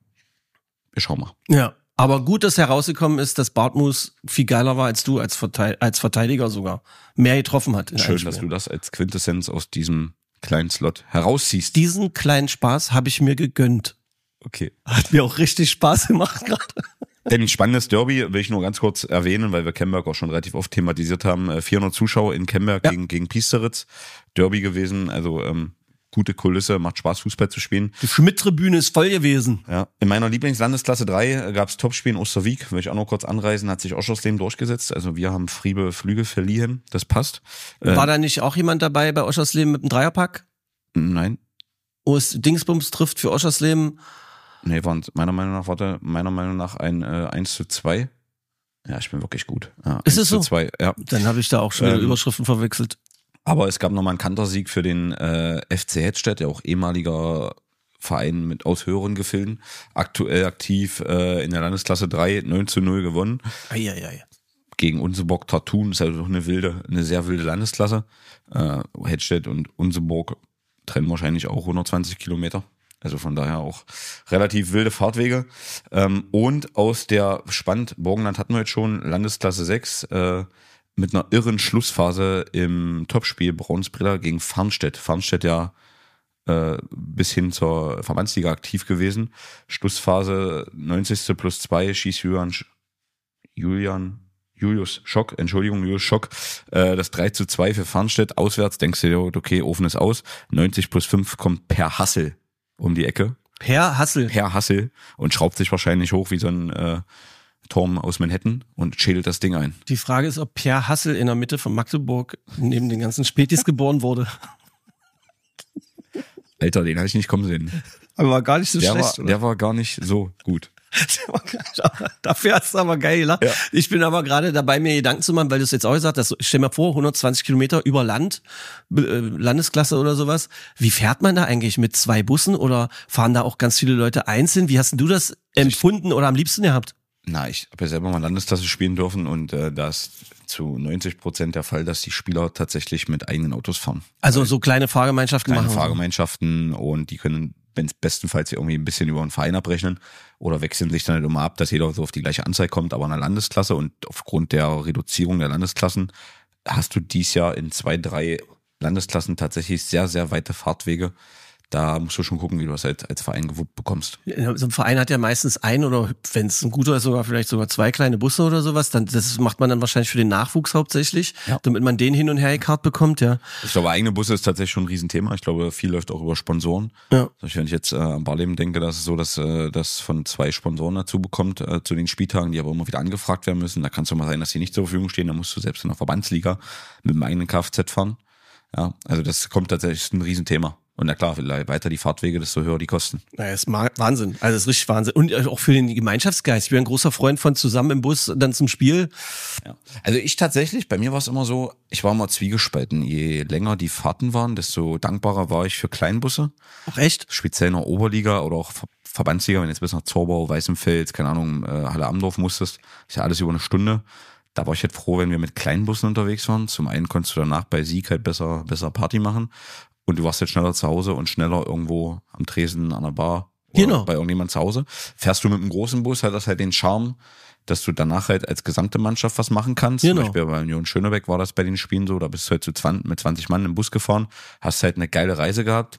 wir schauen mal. Ja. Aber gut, dass herausgekommen ist, dass Bartmus viel geiler war als du, als Verteidiger sogar. Mehr getroffen hat. Schön, dass du das als Quintessenz aus diesem kleinen Slot herausziehst. Diesen kleinen Spaß habe ich mir gegönnt. Okay. Hat mir auch richtig Spaß gemacht gerade. Denn ein spannendes Derby will ich nur ganz kurz erwähnen, weil wir Kemberg auch schon relativ oft thematisiert haben. 400 Zuschauer in Kemberg gegen Piesteritz. Derby gewesen, also gute Kulisse, macht Spaß, Fußball zu spielen. Die Schmidt-Tribüne ist voll gewesen. Ja. In meiner Lieblingslandesklasse 3 gab es Topspiel in Osterwieck, will ich auch noch kurz anreisen, hat sich Oschersleben durchgesetzt. Also wir haben Friebe Flügel verliehen, das passt. War da nicht auch jemand dabei bei Oschersleben mit dem Dreierpack? Nein. Wo es Dingsbums trifft für Oschersleben? Nee, waren meiner Meinung nach ein 1:2. Ja, ich bin wirklich gut. Ja, Ist es so? 1:2, ja. Dann habe ich da auch schon Überschriften verwechselt. Aber es gab nochmal einen Kantersieg für den FC Hettstedt, der auch ehemaliger Verein mit aus höheren Gefilden, aktuell aktiv in der Landesklasse 3, 9:0 gewonnen. Eieiei. Gegen Unseburg Tartun, ist also eine sehr wilde Landesklasse. Hettstedt und Unseburg trennen wahrscheinlich auch 120 Kilometer. Also von daher auch relativ wilde Fahrtwege. Und aus der Burgenland hatten wir jetzt schon, Landesklasse 6, mit einer irren Schlussphase im Topspiel Braunsbriller gegen Farnstedt. Farnstedt ja bis hin zur Verbandsliga aktiv gewesen. Schlussphase 90. plus 2 schießt Julius Schock, das 3:2 für Farnstedt. Auswärts denkst du dir, okay, Ofen ist aus. 90 plus 5 kommt Per Hassel um die Ecke. Per Hassel Und schraubt sich wahrscheinlich hoch wie so ein Turm aus Manhattan und schädelt das Ding ein. Die Frage ist, ob Per Hassel in der Mitte von Magdeburg neben den ganzen Spätis geboren wurde. Alter, den habe ich nicht kommen sehen. Aber war gar nicht so schlecht, Der war gar nicht so gut. Dafür hast du aber geil gelacht. Ja. Ich bin aber gerade dabei, mir Gedanken zu machen, weil du es jetzt auch gesagt hast. Stell dir mal vor, 120 Kilometer über Land, Landesklasse oder sowas. Wie fährt man da eigentlich? Mit 2 Bussen oder fahren da auch ganz viele Leute einzeln? Wie hast du das empfunden oder am liebsten gehabt? Na, ich habe ja selber mal Landesklasse spielen dürfen und da ist zu 90% der Fall, dass die Spieler tatsächlich mit eigenen Autos fahren. Also so kleine Fahrgemeinschaften machen. Kleine Fahrgemeinschaften und die können, wenn es bestenfalls irgendwie ein bisschen über einen Verein abrechnen oder wechseln sich dann halt immer ab, dass jeder so auf die gleiche Anzahl kommt, aber in der Landesklasse und aufgrund der Reduzierung der Landesklassen hast du dies Jahr in 2, 3 Landesklassen tatsächlich sehr, sehr weite Fahrtwege. Da musst du schon gucken, wie du das als Verein gewuppt bekommst. So ein Verein hat ja meistens ein oder wenn es ein guter ist, vielleicht sogar 2 kleine Busse oder sowas. Das macht man dann wahrscheinlich für den Nachwuchs hauptsächlich, damit man den hin und her gekarrt bekommt, ja. Ich glaube, eigene Busse ist tatsächlich schon ein Riesenthema. Ich glaube, viel läuft auch über Sponsoren. Ja. Wenn ich jetzt an Barleben denke, dass es so, dass das von 2 Sponsoren dazu bekommt zu den Spieltagen, die aber immer wieder angefragt werden müssen. Da kann es doch mal sein, dass die nicht zur Verfügung stehen. Da musst du selbst in der Verbandsliga mit dem eigenen Kfz fahren. Ja, also das kommt tatsächlich, ist ein Riesenthema. Und na klar, weiter die Fahrtwege, desto höher die Kosten. Naja, ist Wahnsinn. Also das ist richtig Wahnsinn. Und auch für den Gemeinschaftsgeist. Ich bin ein großer Freund von zusammen im Bus dann zum Spiel. Ja. Also ich tatsächlich, bei mir war es immer so, ich war immer zwiegespalten. Je länger die Fahrten waren, desto dankbarer war ich für Kleinbusse. Ach echt? Speziell in der Oberliga oder auch Verbandsliga, wenn du jetzt bis nach Zorbau, Weißenfels, keine Ahnung, Halle Amdorf musstest. Ist ja alles über eine Stunde. Da war ich halt froh, wenn wir mit Kleinbussen unterwegs waren. Zum einen konntest du danach bei Sieg halt besser Party machen. Und du warst jetzt schneller zu Hause und schneller irgendwo am Tresen, an der Bar oder bei irgendjemand zu Hause. Fährst du mit einem großen Bus, hat das halt den Charme, dass du danach halt als gesamte Mannschaft was machen kannst. Zum Beispiel bei Union Schönebeck war das bei den Spielen so, da bist du halt mit 20 Mann im Bus gefahren, hast halt eine geile Reise gehabt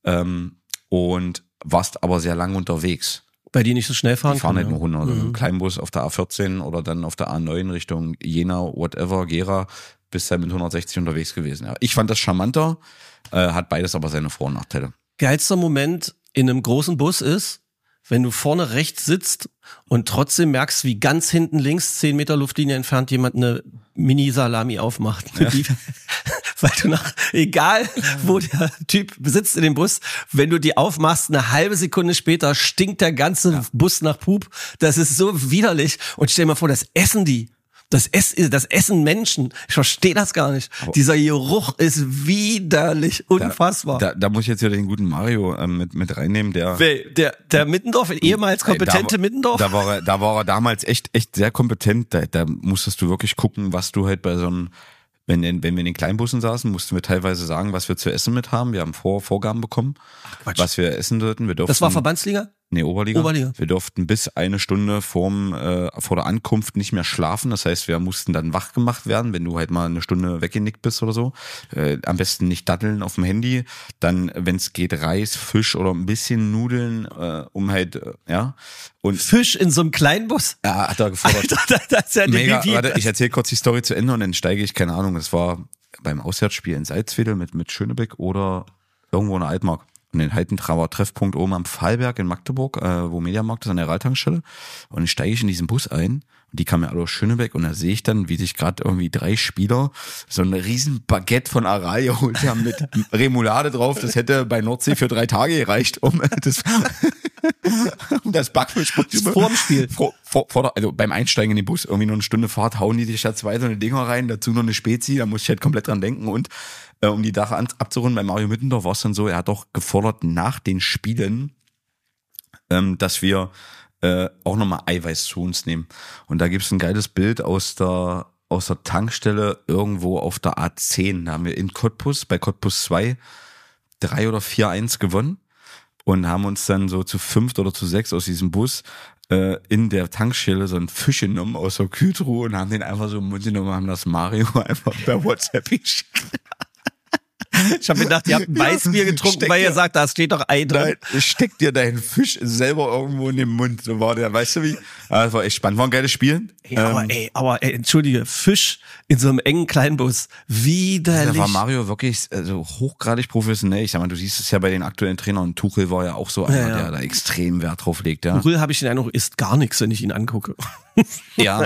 und warst aber sehr lang unterwegs. Bei die nicht so schnell fahren? Die fahren halt nur 100. Also ein Kleinbus auf der A14 oder dann auf der A9 Richtung Jena, whatever, Gera, bist halt mit 160 unterwegs gewesen. Ja. Ich fand das charmanter, hat beides aber seine Vor- und Nachteile. Geilster Moment in einem großen Bus ist, wenn du vorne rechts sitzt und trotzdem merkst, wie ganz hinten links 10 Meter Luftlinie entfernt jemand eine Mini-Salami aufmacht. Ja. Weil du egal wo der Typ sitzt in dem Bus, wenn du die aufmachst, eine halbe Sekunde später stinkt der ganze Bus nach Pup. Das ist so widerlich. Und stell dir mal vor, das essen die. Das essen Menschen. Ich verstehe das gar nicht. Aber dieser Geruch ist widerlich, unfassbar. Da muss ich jetzt wieder den guten Mario mit reinnehmen, der Mittendorf, ehemals kompetente Mittendorf. Da war er damals echt sehr kompetent. Da musstest du wirklich gucken, was du halt bei so einem, wenn wir in den Kleinbussen saßen, mussten wir teilweise sagen, was wir zu essen mit haben. Wir haben Vorgaben bekommen, was wir essen sollten. Das war Verbandsliga? Nee, Oberliga. Wir durften bis eine Stunde vor der Ankunft nicht mehr schlafen. Das heißt, wir mussten dann wach gemacht werden, wenn du halt mal eine Stunde weggenickt bist oder so. Am besten nicht datteln auf dem Handy. Dann, wenn es geht, Reis, Fisch oder ein bisschen Nudeln, um halt, Und Fisch in so einem Kleinbus? Ja, hat er gefordert. Alter, das ist ja mega. Warte, ich erzähle kurz die Story zu Ende und dann steige ich, keine Ahnung, das war beim Auswärtsspiel in Salzwedel mit Schönebeck oder irgendwo in der Altmark. Und den Heidentrauer Treffpunkt oben am Pfahlberg in Magdeburg, wo Mediamarkt ist, an der Ralltankstelle. Und dann steige ich in diesen Bus ein und die kamen ja alle aus Schönebeck und da sehe ich dann, wie sich gerade irgendwie 3 Spieler so ein riesen Baguette von Aral geholt haben mit Remoulade drauf. Das hätte bei Nordsee für 3 Tage gereicht, um das Backfischprodukt vor dem Spiel. Also beim Einsteigen in den Bus, irgendwie nur eine Stunde Fahrt, hauen die sich da 2 so eine Dinger rein, dazu noch eine Spezi, da muss ich halt komplett dran denken und um die Sache abzurunden, bei Mario Mittendorf war es dann so, er hat doch gefordert nach den Spielen, dass wir auch nochmal Eiweiß zu uns nehmen. Und da gibt's ein geiles Bild aus der Tankstelle irgendwo auf der A10. Da haben wir in Cottbus, bei Cottbus 2, 3 oder 4-1 gewonnen und haben uns dann so zu 5 oder zu 6 aus diesem Bus in der Tankstelle so einen Fisch genommen aus der Kühltruhe und haben den einfach so im Mund genommen, haben das Mario einfach per WhatsApp geschickt. Ich habe gedacht, ihr habt ein Weißbier getrunken, weil ihr sagt, da steht doch Ei drin. Nein, steck dir deinen Fisch selber irgendwo in den Mund. So war der, weißt du wie? Das war echt spannend. War ein geiles Spiel. Aber entschuldige, Fisch in so einem engen Kleinbus. Widerlich. Da war Mario wirklich hochgradig professionell. Ich sag mal, du siehst es ja bei den aktuellen Trainern. Und Tuchel war ja auch so einer, der da extrem Wert drauf legt. Ja. Tuchel habe ich den Eindruck, isst gar nichts, wenn ich ihn angucke. Ja.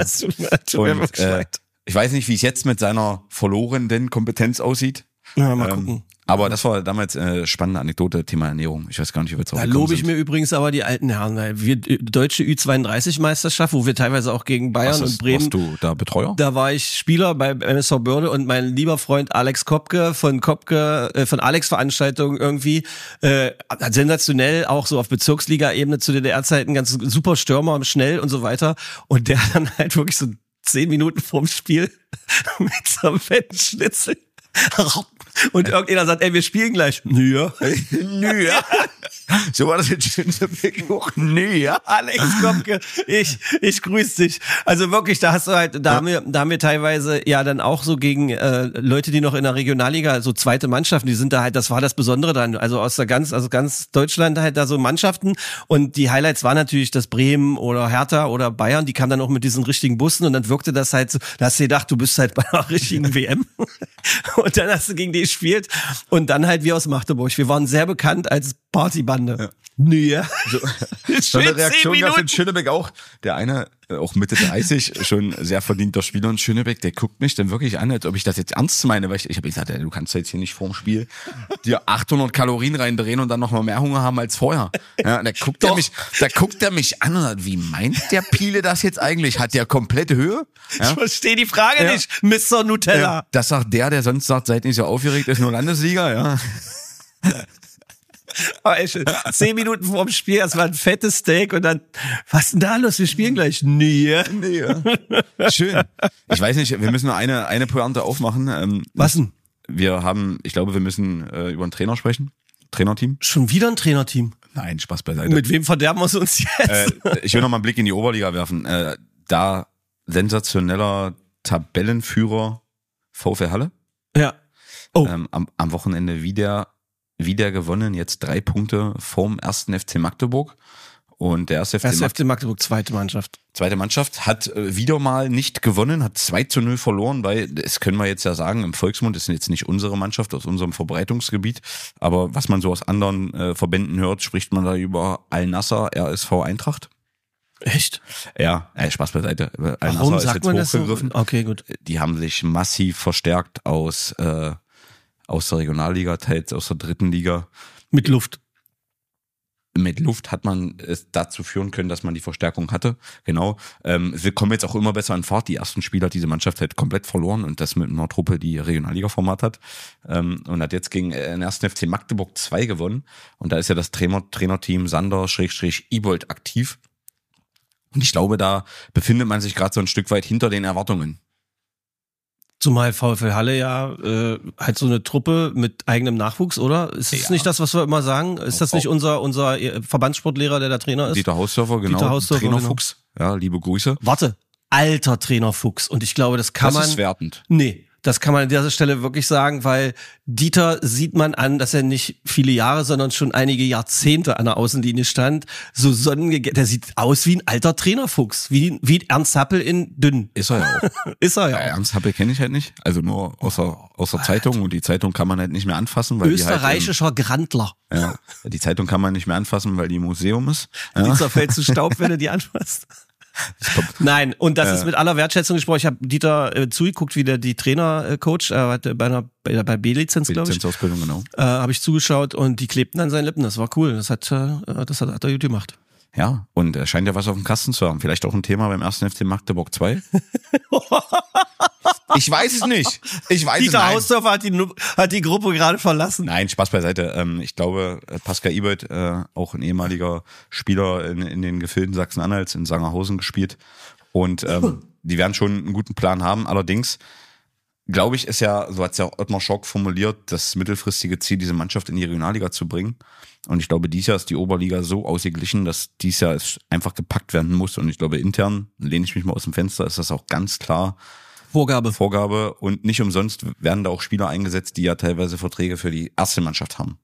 Ich weiß nicht, wie es jetzt mit seiner verlorenen Kompetenz aussieht. Ja, mal gucken. Aber das war damals spannende Anekdote, Thema Ernährung. Ich weiß gar nicht, wie wir drauf gekommen sind. Da lobe ich mir übrigens aber die alten Herren, weil wir deutsche Ü32-Meisterschaft, wo wir teilweise auch gegen Bayern und Bremen. Warst du da Betreuer? Da war ich Spieler bei MSV Börde und mein lieber Freund Alex Kopke von Alex Veranstaltungen irgendwie, sensationell auch so auf Bezirksliga-Ebene zu DDR-Zeiten, ganz super Stürmer, schnell und so weiter. Und der dann halt wirklich so 10 Minuten vorm Spiel mit so einem fetten Schnitzel. Und irgendjemand sagt, ey, wir spielen gleich. Nö. Nö. So war das jetzt schön. Nö. Alex Kopke, ich grüß dich. Also wirklich, da hast du halt, da haben wir teilweise ja dann auch so gegen Leute, die noch in der Regionalliga, so zweite Mannschaften, die sind da halt, das war das Besondere dran. Also ganz Deutschland halt da so Mannschaften. Und die Highlights waren natürlich das Bremen oder Hertha oder Bayern, die kamen dann auch mit diesen richtigen Bussen und dann wirkte das halt so, da hast du gedacht, du bist halt bei einer richtigen WM. Und dann hast du gegen die gespielt und dann halt wir aus Magdeburg. Wir waren sehr bekannt als Partybande. Ja. Nö. So eine Reaktion gab es in Schönebeck auch. Der eine, auch Mitte 30, schon sehr verdienter Spieler in Schönebeck, der guckt mich dann wirklich an, als ob ich das jetzt ernst meine, weil ich habe gesagt, du kannst jetzt hier nicht vorm Spiel dir 800 Kalorien reindrehen und dann noch mal mehr Hunger haben als vorher. Ja, da guckt er mich an und sagt, wie meint der Piele das jetzt eigentlich? Hat der komplette Höhe? Ja? Ich verstehe die Frage nicht, Mr. Nutella. Ja, das sagt der sonst sagt, seid nicht so aufgeregt, ist nur Landesliga, ja. Aber ey, 10 Minuten vorm Spiel, das war ein fettes Steak und dann, was ist denn da los? Wir spielen gleich. Nee. Schön. Ich weiß nicht, wir müssen nur eine Pointe aufmachen. Was denn? Ich glaube, wir müssen über einen Trainer sprechen. Trainerteam. Schon wieder ein Trainerteam? Nein, Spaß beiseite. Mit wem verderben wir uns jetzt? Ich will noch mal einen Blick in die Oberliga werfen. Da sensationeller Tabellenführer VfL Halle. Ja. Oh. Am Wochenende wieder gewonnen, jetzt 3 Punkte vorm 1. FC Magdeburg Und der erste FC Magdeburg, zweite Mannschaft, hat wieder mal nicht gewonnen, hat 2-0 verloren, weil, das können wir jetzt ja sagen, im Volksmund, das ist jetzt nicht unsere Mannschaft aus unserem Verbreitungsgebiet, aber was man so aus anderen Verbänden hört, spricht man da über Al-Nassr, RSV Eintracht. Echt? Ja, Spaß beiseite. Warum sagt man das so? Okay, gut. Die haben sich massiv verstärkt aus der Regionalliga, teils aus der dritten Liga. Mit Luft. Mit Luft hat man es dazu führen können, dass man die Verstärkung hatte. Genau. Wir kommen jetzt auch immer besser in Fahrt. Die ersten Spiele hat diese Mannschaft halt komplett verloren und das mit einer Truppe, die Regionalliga-Format hat. Und hat jetzt gegen den 1. FC Magdeburg 2 gewonnen. Und da ist ja das Trainerteam Sander-Ibold aktiv. Und ich glaube, da befindet man sich gerade so ein Stück weit hinter den Erwartungen. Zumal VfL Halle ja halt so eine Truppe mit eigenem Nachwuchs, oder? Ist das nicht das, was wir immer sagen? Ist das nicht unser Verbandssportlehrer, der Trainer ist? Dieter Hausdorfer, genau. Trainer Fuchs. Ja, liebe Grüße. Warte, alter Trainer Fuchs. Und ich glaube, das ist wertend. Nee, das kann man an dieser Stelle wirklich sagen, weil Dieter sieht man an, dass er nicht viele Jahre, sondern schon einige Jahrzehnte an der Außenlinie stand. Der sieht aus wie ein alter Trainerfuchs, wie Ernst Happel in dünn. Ist er ja auch. Ist er ja. Ernst Happel kenne ich halt nicht, also nur außer Zeitung, und die Zeitung kann man halt nicht mehr anfassen, weil österreichischer Grandler. Ja, die Zeitung kann man nicht mehr anfassen, weil die im Museum ist. Ja. Die zerfällt zu Staub, wenn du die anfasst. Nein, und das ist mit aller Wertschätzung gesprochen. Ich habe Dieter zugeguckt, wie der die Trainer coacht, bei B-Lizenz, glaube ich. B-Lizenz-Ausbildung, genau. Habe ich zugeschaut und die klebten an seinen Lippen. Das war cool. Das hat er gut gemacht. Ja, und er scheint ja was auf dem Kasten zu haben. Vielleicht auch ein Thema beim 1. FC Magdeburg 2. Ich weiß es nicht. Dieter Hausdorfer hat die Gruppe gerade verlassen. Nein, Spaß beiseite. Ich glaube, Pascal Ibold, auch ein ehemaliger Spieler in den Gefilden Sachsen-Anhalts in Sangerhausen gespielt. Und die werden schon einen guten Plan haben. Allerdings, glaube ich, ist ja, so hat es ja Ottmar Schock formuliert, das mittelfristige Ziel, diese Mannschaft in die Regionalliga zu bringen. Und ich glaube, dieses Jahr ist die Oberliga so ausgeglichen, dass dieses Jahr es einfach gepackt werden muss. Und ich glaube, intern, lehne ich mich mal aus dem Fenster, ist das auch ganz klar Vorgabe. Und nicht umsonst werden da auch Spieler eingesetzt, die ja teilweise Verträge für die erste Mannschaft haben.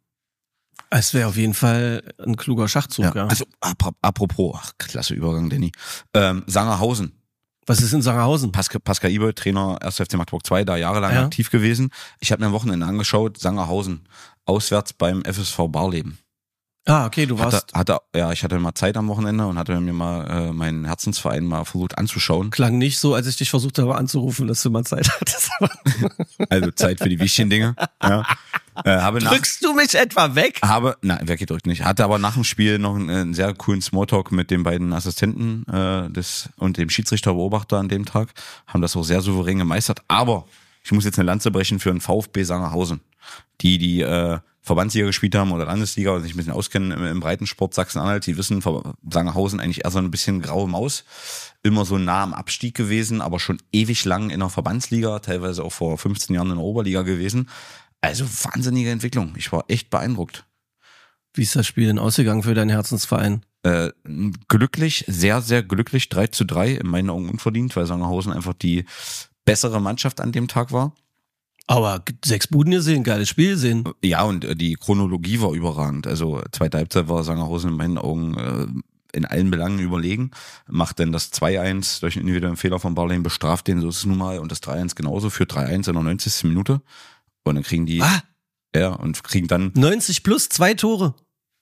Es wäre auf jeden Fall ein kluger Schachzug, ja. Also, apropos, klasse Übergang, Danny. Sangerhausen. Was ist in Sangerhausen? Pascal Ibold, Trainer 1. FC Magdeburg 2, da jahrelang aktiv gewesen. Ich habe mir am Wochenende angeschaut, Sangerhausen, auswärts beim FSV Barleben. Ah, okay, du warst. Ich hatte mal Zeit am Wochenende und hatte mir mal meinen Herzensverein mal versucht anzuschauen. Klang nicht so, als ich dich versucht habe anzurufen, dass du mal Zeit hattest. Also Zeit für die wichtigen Dinge. Ja. Drückst du mich etwa weg? Nein, weggedrückt nicht. Hatte aber nach dem Spiel noch einen sehr coolen Smalltalk mit den beiden Assistenten und dem Schiedsrichterbeobachter an dem Tag. Haben das auch sehr souverän gemeistert. Aber ich muss jetzt eine Lanze brechen für den VfB Sangerhausen, die Verbandsliga gespielt haben oder Landesliga und sich ein bisschen auskennen im Breitensport Sachsen-Anhalt. Die wissen, Sangerhausen eigentlich eher so ein bisschen graue Maus. Immer so nah am Abstieg gewesen, aber schon ewig lang in der Verbandsliga, teilweise auch vor 15 Jahren in der Oberliga gewesen. Also wahnsinnige Entwicklung. Ich war echt beeindruckt. Wie ist das Spiel denn ausgegangen für deinen Herzensverein? Glücklich, sehr, sehr glücklich. 3-3, in meinen Augen unverdient, weil Sangerhausen einfach die bessere Mannschaft an dem Tag war. Aber 6 Buden gesehen, geiles Spiel gesehen. Ja, und die Chronologie war überragend. Also zweite Halbzeit war Sangerhausen in meinen Augen in allen Belangen überlegen. Macht dann das 2-1 durch einen individuellen Fehler von Barleben, bestraft den, so ist es nun mal. Und das 3-1 genauso, für 3-1 in der 90. Minute. Und dann kriegen die... kriegen dann... 90 plus 2 Tore.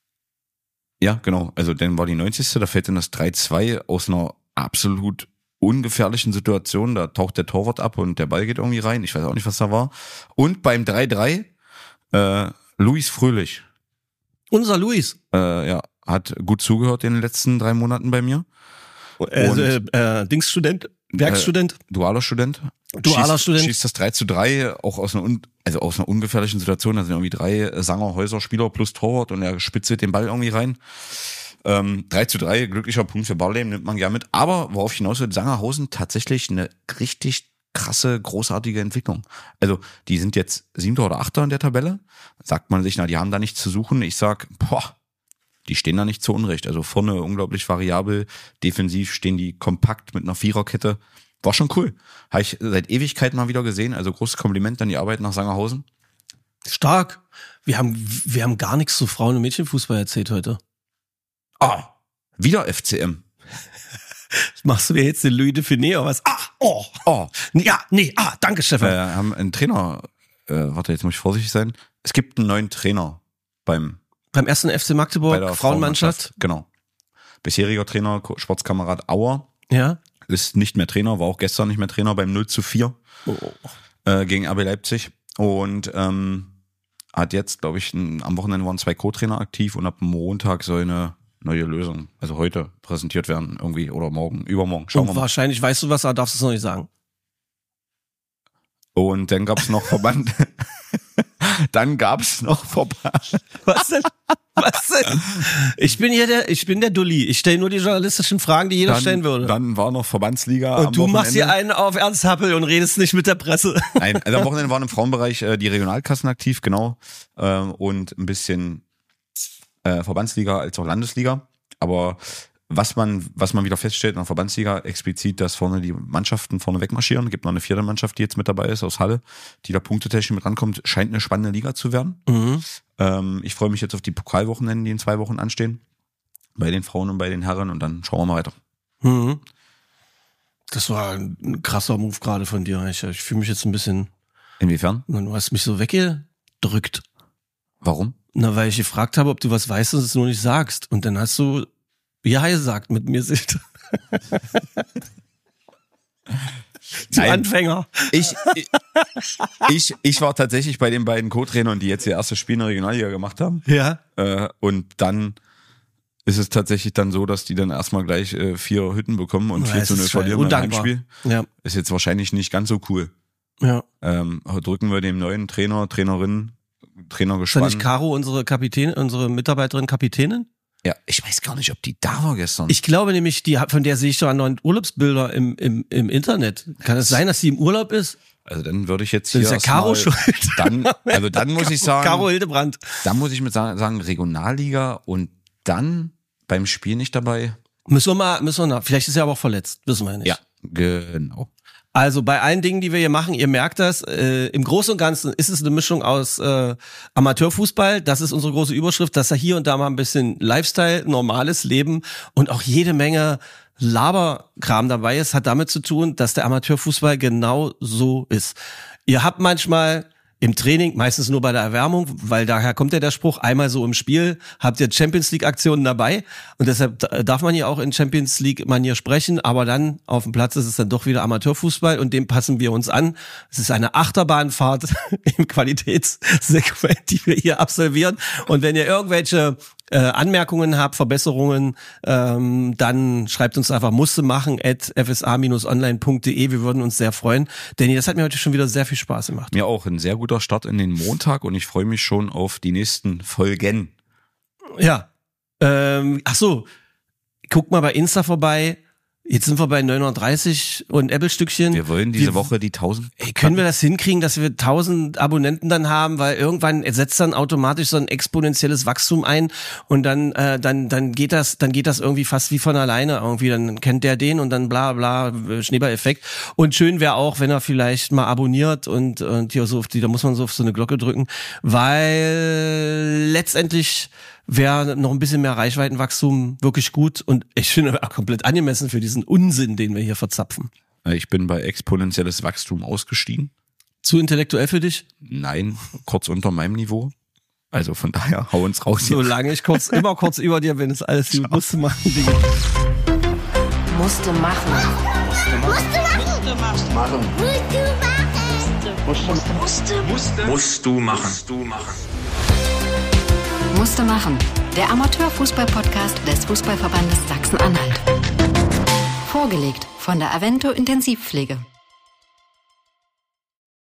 Ja, genau. Also dann war die 90. Da fällt dann das 3-2 aus einer absolut ungefährlichen Situation, da taucht der Torwart ab und der Ball geht irgendwie rein, ich weiß auch nicht, was da war. Und beim 3-3 Luis Fröhlich. Unser Luis. Hat gut zugehört in den letzten 3 Monaten bei mir. Dingsstudent, Werkstudent. Dualer Student. Schießt das 3-3 auch aus einer ungefährlichen Situation, da sind irgendwie 3 Sangerhäuser-Spieler plus Torwart und er spitzelt den Ball irgendwie rein. 3-3, glücklicher Punkt für Barleben, nimmt man gerne mit. Aber worauf ich hinaus will, Sangerhausen tatsächlich eine richtig krasse, großartige Entwicklung. Also die sind jetzt 7. oder 8. in der Tabelle. Sagt man sich, die haben da nichts zu suchen. Ich sag, die stehen da nicht zu Unrecht. Also vorne unglaublich variabel, defensiv stehen die kompakt mit einer Viererkette. War schon cool. Habe ich seit Ewigkeit mal wieder gesehen. Also großes Kompliment an die Arbeit nach Sangerhausen. Stark. Wir haben gar nichts zu Frauen- und Mädchenfußball erzählt heute. Wieder FCM. Machst du mir jetzt den Louis de Funès oder was? Danke, Stefan. Wir haben einen Trainer, warte, jetzt muss ich vorsichtig sein. Es gibt einen neuen Trainer beim ersten FC Magdeburg, bei der Frauenmannschaft. Genau. Bisheriger Trainer, Sportskamerad Auer. Ja. Ist nicht mehr Trainer, war auch gestern nicht mehr Trainer beim 0:4 gegen RB Leipzig. Und hat jetzt, glaube ich, am Wochenende waren 2 Co-Trainer aktiv und ab Montag soll eine neue Lösung, also heute, präsentiert werden irgendwie oder morgen, übermorgen. Schauen wir mal. Wahrscheinlich weißt du was, aber darfst du es noch nicht sagen. Und dann gab's noch Verband. Was denn? Ich bin der Dulli. Ich stelle nur die journalistischen Fragen, die jeder stellen würde. Dann war noch Verbandsliga. Und du machst hier einen auf Ernst Happel und redest nicht mit der Presse. Nein, also am Wochenende waren im Frauenbereich die Regionalkassen aktiv, genau. Und ein bisschen Verbandsliga als auch Landesliga. Aber was man wieder feststellt in der Verbandsliga, explizit, dass vorne die Mannschaften vorne wegmarschieren. Gibt noch eine 4. Mannschaft, die jetzt mit dabei ist aus Halle, die da punktetechnisch mit rankommt. Scheint eine spannende Liga zu werden. Mhm. Ich freue mich jetzt auf die Pokalwochenenden, die in 2 Wochen anstehen. Bei den Frauen und bei den Herren und dann schauen wir mal weiter. Mhm. Das war ein krasser Move gerade von dir. Ich fühle mich jetzt ein bisschen... Inwiefern? Du hast mich so weggedrückt. Warum? Na, weil ich gefragt habe, ob du was weißt und es nur nicht sagst. Und dann hast du ja gesagt mit mir Sicht. Du Anfänger. Ich war tatsächlich bei den beiden Co-Trainern, die jetzt ihr erstes Spiel in der Regionalliga gemacht haben. Ja. Und dann ist es tatsächlich dann so, dass die dann erstmal gleich 4 Hütten bekommen und 4:0 verlieren im Heimspiel. Ja. Ist jetzt wahrscheinlich nicht ganz so cool. Ja. Drücken wir dem neuen Trainer, Trainerin, Trainergespann. Ist da nicht Caro unsere Mitarbeiterin, Kapitänin? Ja, ich weiß gar nicht, ob die da war gestern. Ich glaube nämlich, von der sehe ich so neuen Urlaubsbilder im Internet. Kann es sein, dass sie im Urlaub ist? Also dann würde ich jetzt hier ist ja Caro schuld. Dann muss ich sagen, Caro Hildebrandt. Dann muss ich mit sagen Regionalliga und dann beim Spiel nicht dabei. Müssen wir nach. Vielleicht ist er aber auch verletzt, wissen wir ja nicht. Ja, genau. Also bei allen Dingen, die wir hier machen, ihr merkt das, im Großen und Ganzen ist es eine Mischung aus Amateurfußball, das ist unsere große Überschrift, dass da hier und da mal ein bisschen Lifestyle, normales Leben und auch jede Menge Laberkram dabei ist, hat damit zu tun, dass der Amateurfußball genau so ist. Ihr habt manchmal im Training, meistens nur bei der Erwärmung, weil daher kommt ja der Spruch, einmal so im Spiel habt ihr Champions League Aktionen dabei und deshalb darf man hier auch in Champions League Manier sprechen, aber dann auf dem Platz ist es dann doch wieder Amateurfußball und dem passen wir uns an. Es ist eine Achterbahnfahrt im Qualitätssegment, die wir hier absolvieren und wenn ihr irgendwelche Anmerkungen habt, Verbesserungen, dann schreibt uns einfach mussemachen@fsa-online.de. Wir würden uns sehr freuen. Danny, das hat mir heute schon wieder sehr viel Spaß gemacht. Mir auch. Ein sehr guter Start in den Montag und ich freue mich schon auf die nächsten Folgen. Ja. Ach so. Guckt mal bei Insta vorbei. Jetzt sind wir bei 930 und Apple-Stückchen. Wir wollen diese Woche die 1000. Können wir das hinkriegen, dass wir 1000 Abonnenten dann haben? Weil irgendwann setzt dann automatisch so ein exponentielles Wachstum ein und dann geht das irgendwie fast wie von alleine irgendwie. Dann kennt der den und dann bla bla, Schneeball-Effekt. Und schön wäre auch, wenn er vielleicht mal abonniert und hier so da muss man so auf so eine Glocke drücken, weil letztendlich wäre noch ein bisschen mehr Reichweitenwachstum wirklich gut und ich finde auch komplett angemessen für diesen Unsinn, den wir hier verzapfen. Ich bin bei exponentielles Wachstum ausgestiegen. Zu intellektuell für dich? Nein, kurz unter meinem Niveau. Also von daher, hau uns raus. Solange ich immer kurz über dir bin, ist alles gut. Musste machen, Dinge. Musste machen. Musst du machen. Musste machen. Der Amateurfußball-Podcast des Fußballverbandes Sachsen-Anhalt. Vorgelegt von der Avento Intensivpflege.